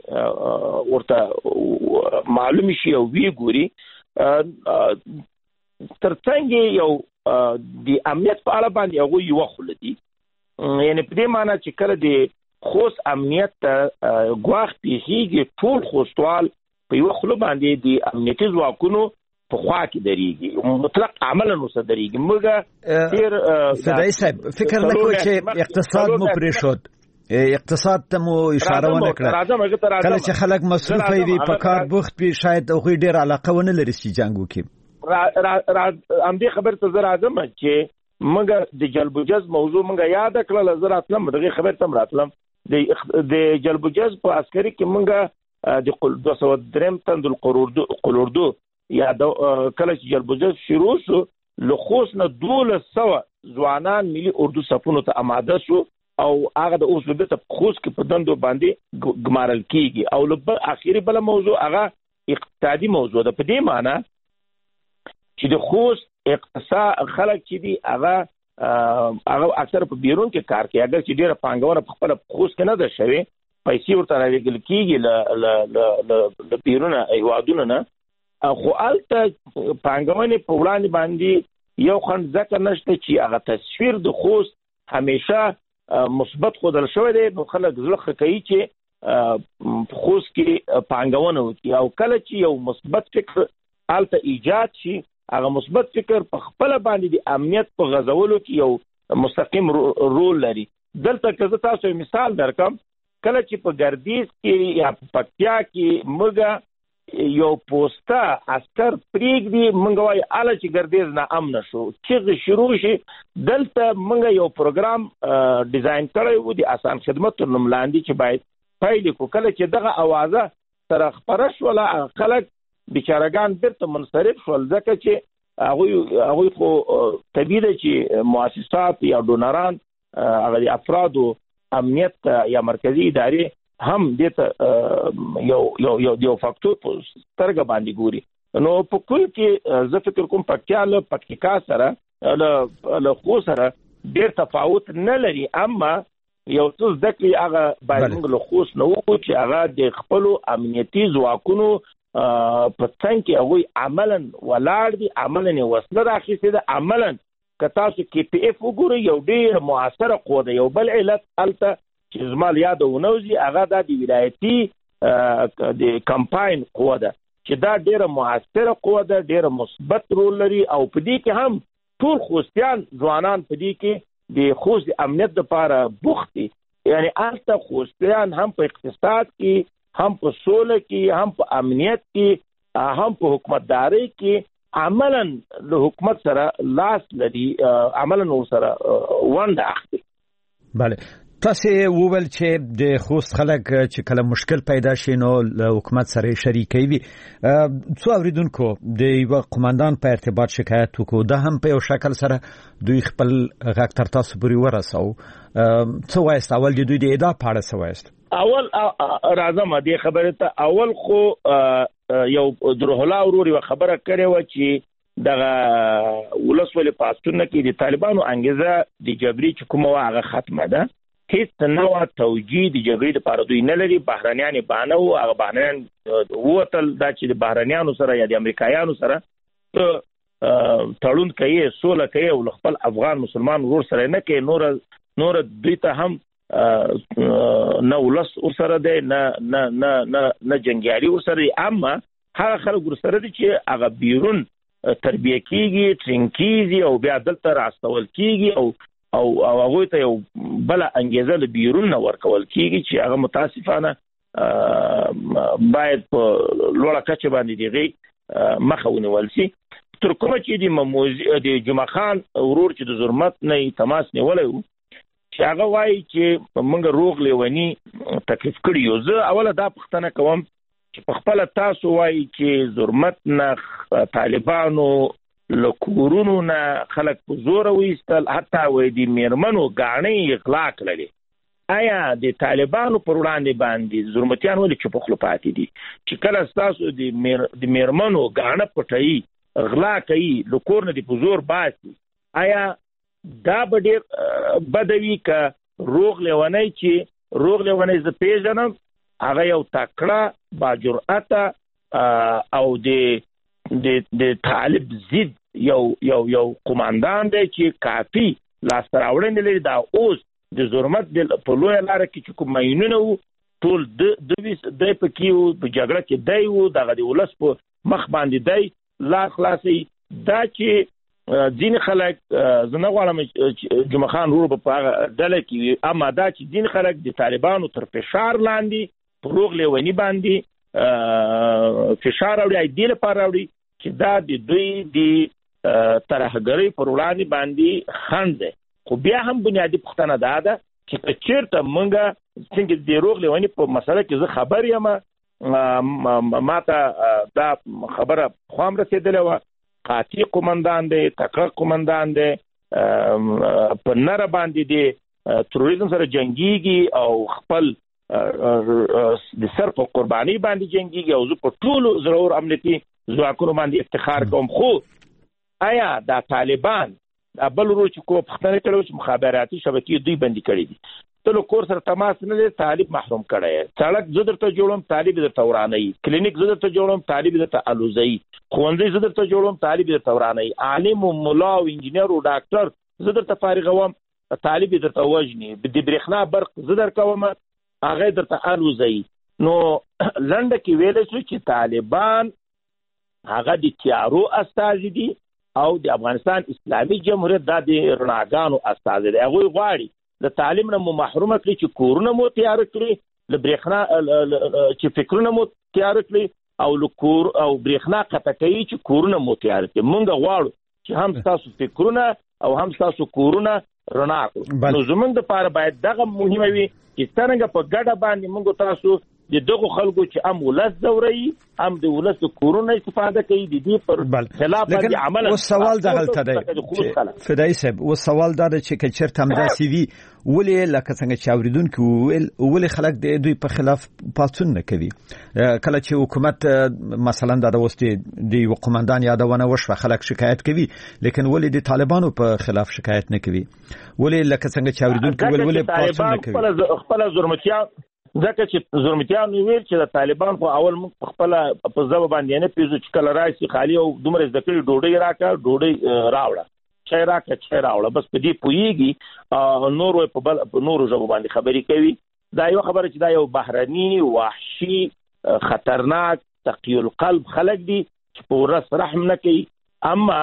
ورته معلوم شي او وی ګوري ترڅنګ یو د امنیت په اړه باندې هغه یو خل دي یعنی په دې معنی چې کله د خوست امنیت ته غواخ پیږي ټول خوستوال په یو خل باندې د امنیتي ځواکونو په خوا کې درېږي مطلق عملا وسدريږي موږ ډیر فدای صاحب فکر نه کوي چې اقتصاد مو پرې شود اقتصاد ته مو اشاره ونه کړه کله چې خلک مصروف وي په کار بوخت وي شاید هغه ډیر علاقه ونه لري چې جنگ وکړي ام دې خبر ته زه راځم چې موږ د جلب جذب موضوع موږ یاد کړل زه راتلم دغه خبر تم راتلم د جلب جذب په عسکري کې موږ د دوه سوه درې تند القروردو قلوردو یا کله چې جلب جذب شروع شو له خوست نه دولس سوه ځوانان ملي اردو صفونو ته آماده شو او هغه د اوس د خوست کې په دندو باندې ګمارل کیږي او له اخیری بل موضوع هغه اقتصادي موضوع ده په دې معنی چې د خوست اقتصاد خلک چې دي هغه هغه اکثر په بیرون کې کار کوي اگر چې ډیره پانګونه په خپل خوست کې نه ده شوی پیسې ورته راغلي کیږي ل ل ل بیرون ایوادونه نه خو الته پانګونې په وړاندې باندې یو خند ذکر نشته چې هغه تصویر د خوست همیشه مثبت خودل شوی دی نو خلک زړه کوي چې خوست کې پانګونه وکړي او کله چې یو مثبت فکر الته ایجاد شي هغه مثبت فکر په خپل باندې د امنیت په غزولو کې یو مستقیم رول لري دلته که تاسو مثال درکم کله چې په ګردیز کې یا په پکتیا کې موږ یو پوسټه عسكر پریږدي موږ وایي اله چې ګردیز نه امن شو چې شروع شي دلته موږ یو پروګرام ډیزاین کړی وو د آسان خدمت نوم لاندې چې باید پیل کو کله چې دغه اوازه تر خبره شوله خلک بیچارهګان بیرته منصرف شول ځکه چې هغه هغه خو طبیعي ده چې مؤسسات یا ډونران هغه افرادو امنیت یا مرکزی ادارې هم دې یو یو یو یو فاکتور په سترګه باندې ګوري نو په کل کې زه فکر کوم پکتیا له پکتیکا سره له له خو سره ډېر تفاوت نه لري اما یو څه ځکه هغه باید موږ له خوست نه وکړو چې هغه د خپل امنیتي ځواکونو په څنګه کې هغه عملاً ولاړ دي عملاً وسله راخیستې ده عملاً که تاسو کې پی اف وګورئ یو ډېر موثره قوه ده یو بل علت الته چې زما یاد ونوځي هغه د ولایتي د کمپاین قوه ده چې دا ډیره موثره قوه ده ډیره مثبت رول لري او په دې کې هم ټول خوستیان ځوانان په دې کې د خوست امنیت لپاره بوخت دي یعنی الته خوستیان هم په اقتصاد کې هم په سوله کې هم په امنیت کې هم په حکومتداري کې عملاً له حکومت سره لاس لري عملاً سره ونډه اخلي بله تاسو وویل چې د خوست خلک چې کله مشکل پیدا شي نو له حکومت سره شریکي وي څو اوریدونکو د یو قومندان په ارتباط شکایت وکړو دا هم په یو شکل سره دوی خپل غږ تر تاسو پورې ورسو څو وایست اول د دوی د ادا پاړه څه وایست اول راځم دې خبره ته اول خو یو درهلا ورور یو خبره کړې و چې دغه ولسوالۍ پاستونه کې د طالبانو انګیزه د جبري چې کومه هغه ختمه ده هیڅ نوع توجیه د جګړې لپاره دوی نه لري بهرانيان باندې او هغه باندې ووتل دا چې د بهرانيانو سره یا د امریکایانو سره تړون کوي سوله کوي او خپل افغان مسلمان ورور سره نه کوي نور نور دوی ته هم نه ولس سره دی نه نه نه نه جنگیالي سره اما هغه خلک ور سره دي چې هغه بیرون تربیه کیږي ټرینکیږي او بیا دلته راستول کیږي او او هغه ته یو بل انګیزه له بیرون نه ورکول کیږي چې هغه متاسفانه باید په لوړه کچه باندې دیږي مخه ونیول شي تر کومه چې د مموزي د جمعه خان ورور چې د ظلمت نه تماس نیولای وو چې هغه وایي چې موږ روغ لیونی تکلیف کړی یو زه اوله دا پښتنه کوم چې په خپل تاسو وایي چې ظلمت نه طالبانو لکورونو نه خلک په زور وېستل حتی وې د میرمنو غاڼې اغلا کړلې آیا د طالبانو پر وړاندې باندې ظلمتيان ولې چوپ خلو پاتې دي چې کله تاسو د میر د میرمنو غاڼه پټي اغلا کوي لکور نه د په زور باسي آیا دا به ډېر بدوي که روغ لیونی چې روغ لیونی زه پیژنم هغه یو تکړه با جرأته او د د د طالب ضد یو یو یو قوماندان دی چې کافي لاسته راوړنې لري. دا اوس د ظلمت په لویه لاره کې چې کوم ماینونه وو ټول د دی پکې وو، په جګړه کې دی وو، دغه د ولس په مخ باندې دی لار خلاصوي. دا چې ځینې خلک زه نه غواړم جمعه خان ورور په هغه ډله کې وي، اما دا چې ځینې خلک د طالبانو تر فشار لاندې په روغ لیوني باندې فشار راوړي، دې لپاره راوړي چې دا د دوی د ترهګرۍ پر وړاندې باندې خنډ دی. خو بیا هم بنیادي پوښتنه دا ده چې که چېرته موږ څنګه د روغ لیوني په مسله کې زه خبر یم، ما ته دا خبره خوا هم رسېدلې وه، قاطع قومندان دی، تکړه قومندان دی، په نره باندې د تروریزم سره جنګیږي او خپل د سر په قرباني باندې جنګیږي او زه په ټولو ضرور امنیتي ځواکونو باندې افتخار کوم. خو آیا دا طالبان بل ورو چې کوم پښتنه کړو چې مخابراتي شبکې دوی بندي کړې دي، ته له کور سره تماس نه لري، طالب محروم کړی، سړک زه درته جوړوم طالب درته ورانوي، کلینیک زه درته جوړوم طالب درته الوزوي، ښوونځی زه درته جوړوم طالب درته ورانوي، عالم او ملا او انجینر او ډاکټر زه درته فارغوم طالب درته وژني، د برېښنا برق زه درکوم هغه درته الوزوي. نو لنډه کې ویلی شو چې طالبان هغه د تیارو استازي دي او د افغانستان اسلامي جمهوریت دا د رڼاګانو استازي دی. هغوی غواړي د تعلیم نه مو محرومه کړي چې کورونه مو تیار کړي، له برېښنا چې فکرونه مو تیار کړي او له کور او برېښنا قطع کوي چې کورونه مو تیار کړي. موږ غواړو چې هم ستاسو فکرونه او هم ستاسو کورونه رڼا کړو. نو زموږ دپاره باید دغه مهمه وي چې څرنګه په ګډه باندې موږ تاسو د دغو خلکو چې هم ولس ځوروي هم د ولس د کورونو استفاده کوي د دې پر خلاف باندې عمل. اوس سوال دغلته دی فدایي صاحب، اوس سوال دا دی چې که چېرته همداسې وي ولې لکه څنګه چې اورېدونکي وویل ولې خلک د دوی په خلاف پاڅون نه کوي؟ کله چې حکومت مثلا دا اوس د یو قومندان یادونه وشوه خلک شکایت کوي، لیکن ولې د طالبانو په خلاف شکایت نه کوي؟ ولې لکه څنګه چې اورېدونکي وویل ولې پاڅون نه کوي؟ خپله ظلمتیا ځکه چې ظلمتیانو ویل چې د طالبان خو اول موږ په خپله په ژبه باندې نه پوهېږو چې کله راشي خالي او دومره زده کړي ډوډۍ راکړه ډوډۍ راوړه، چای راکړه چای راوړه، بس په دې پوهېږي، نور په بل په نورو ژبو باندې خبرې کوي. دا یو خبره چې دا یو بهرني وحشي خطرناک تقی القلب خلک دي چې په ورځ رحم نه کوي. اما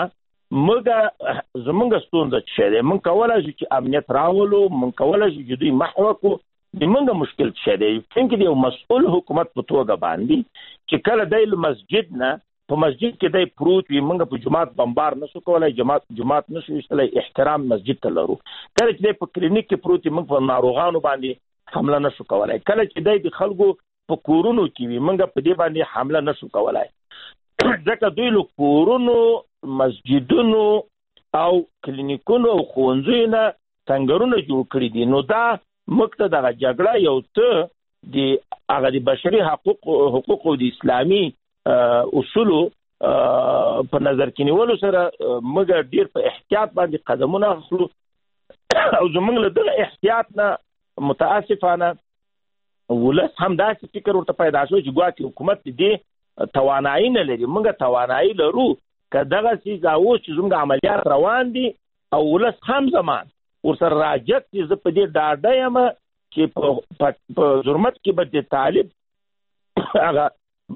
موږ زموږ ستونزه څه دی؟ موږ کولی شو چې امنیت راولو، موږ کولی شو چې دوی محوه کړو. د موږ مشکل څه دی؟ څنګه د یو مسؤل حکومت په توګه باندې چې کله دی له مسجد نه په مسجد کې دی پروت وي، موږ په جماعت بمبار نشو کولی، جماعت جماعت نشو ویشتلی، احترام مسجد ته لرو. کله چې دی په کلینیک کې پروت وي موږ په ناروغانو باندې حمله نشو کولی. کله چې دی د خلکو په کورونو کې وي موږ په دې باندې حمله نشو کولی ځکه دوی له کورونو، مسجدونو او کلینیکونو او ښوونځیو نه سنګرونه جوړ کړي دي. نو دا موږ ته دغه جګړه یو څه د هغه د بشري حقوقو حقوقو د اسلامي اصولو په نظر کې نیولو سره موږ ډېر په احتیاط باندې قدمونه اخلو او زموږ له دغه احتیاط نه متاسفانه ولس هم داسې فکر ورته پیدا شو چې ګواکې حکومت دې توانایي نه لري. موږ توانایي لرو که دغسې دا اوس چې زموږ عملیات روان دي او ولس هم زمان ورسره راجت دي. زه په دې ډاډه یم چې په ظلمت کې به د طالب هغه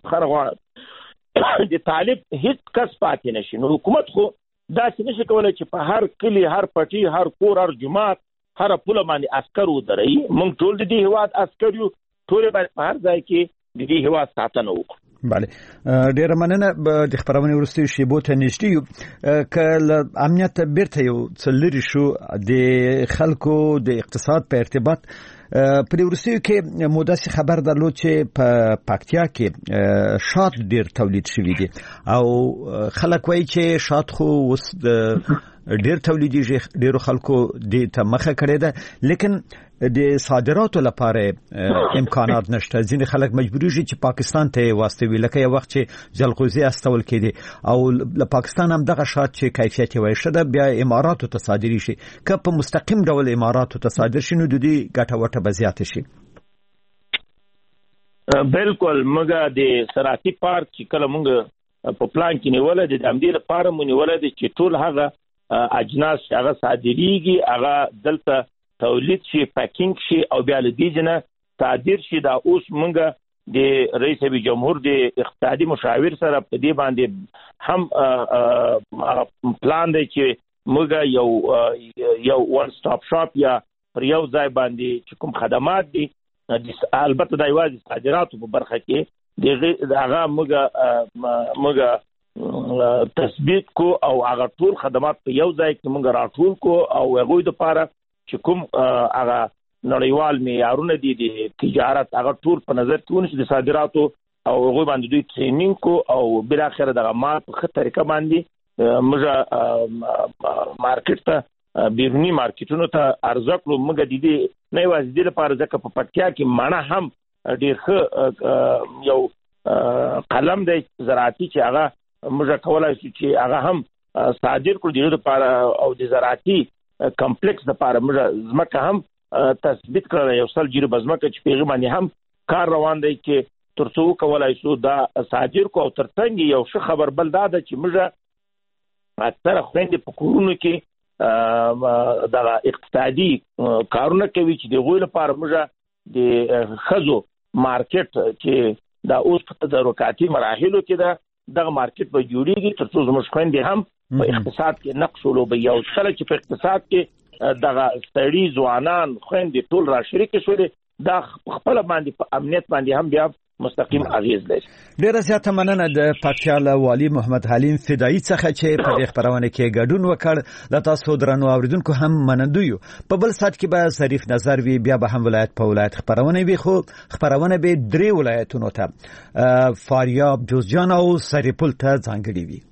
خرغواړه د طالب هیڅ کس پاتې نشي. نو حکومت خو داسې نشي کولی چې په هر کلي، هر پټي، هر کور، هر جماعت، هر پوله باندې عسکر ودروي. موږ ټول د دې هېواد عسکر یو، ټول باید په هر ځای کې د دې هېواد ساتنه وکړو. بله، ډیره مننه. د خبرونې وروستیو شیبو ته نږدې یو، که له امنیت بیرته یو څه لرې شو د خلکو د اقتصاد په ارتباط، په دې وروستیو کې مو داسې خبر درلود چې په پکتیا کې شات ډیر تولید شوي دي او خلک وایي چې شات خو اوس ډیر تولیدیږي، ډیرو خلکو دې ته مخه کړې ده، لیکن د صادراتو لپاره امکانات نشته. ځینې خلک مجبوریږي چې پاکستان ته واستوي، لکه یو وخت چې جلغوزي استول کېدی او له پاکستان هم دغه شات چې کیفیت یې وایي ده بیا اماراتو ته صادري شي. که په مستقیم ډول اماراتو ته صادر شي نو د دې ګټه وټه به زیاته شي. بالکل. موږ د سراتي پارک چې کله موږ په پلان کې نیولې د امدیر لپاره مونږ نیولې چې ټول هغه اجناس هغه صادریږي هغه دلته تولید شي پاکینګ شي او بیا له دې جنه صادر شي. دا اوس مونږ د رئیس جمهور د اقتصادي مشاور سره په دې باندې هم پلان دی چې مونږ یو یو ون سټاپ شاپ یا پر یو ځای باندې چې کوم خدمات دي البته د یوازې صادراتو په برخه کې دغه هغه مونږ مونږ تثبیت کو او هغه ټول خدمات په یو ځای کې مونږ راټول کو او هغه د لپاره چې کوم هغه نړیوال معیارونه دي د تجارت هغه ټول په نظر کې ونیسي د صادراتو او هغه باندې دوی ټرینینګ کو او بل اخر دغه مال په خطر طریقه باندې موږ مارکیټ ته بیرونی مارکیټونو ته ارزه کړو. موږ د دې نه یوازې د لپاره ځکه په پکتیا کې معنی هم ډېر ښه یو قلم دی زراعتي چې هغه موږ کولای شو چې هغه هم صادر کړو د لپاره او د زراعتي کمپلیکس لپاره موږ ځمکه هم تثبیت کړل یو سل جریب ځمکه چې پیغام باندې هم کار روان دی چې ترڅو کولای شو دا صادر کو او ترڅنګ یو ښه خبر بل دا چې موږ اکثر خويندې په کورونو کې دا اقتصادي کارونه کوي چې د غوړ لپاره موږ د خزو مارکیټ چې دا اوس په تدارکاتي مراحلو کې دا دغه مارکیټ به جوړیږي ترڅو زموږ خويندې هم په اقتصاد کې نقش ولوبي او سره چې په اقتصاد کې دغه ستړي ځوانان خويندې ټول را شریک شول دا خپل باندې په امنیت باندې هم بیا مستقیم اغیز لري. ډیره زیاته مننه د پکتیا والي محمد حلیم فدایي څخه چې په دې خبرونه کې ګډون وکړ. د تاسو درنو اوریدونکو هم منندوی په بل سات کې به صریح نظر وی بیا به هم ولایت په ولایت خبرونه وی خو خبرونه به درې ولایتونو ته فاریاب جوزجان او سرپل ته ځانګړي وي.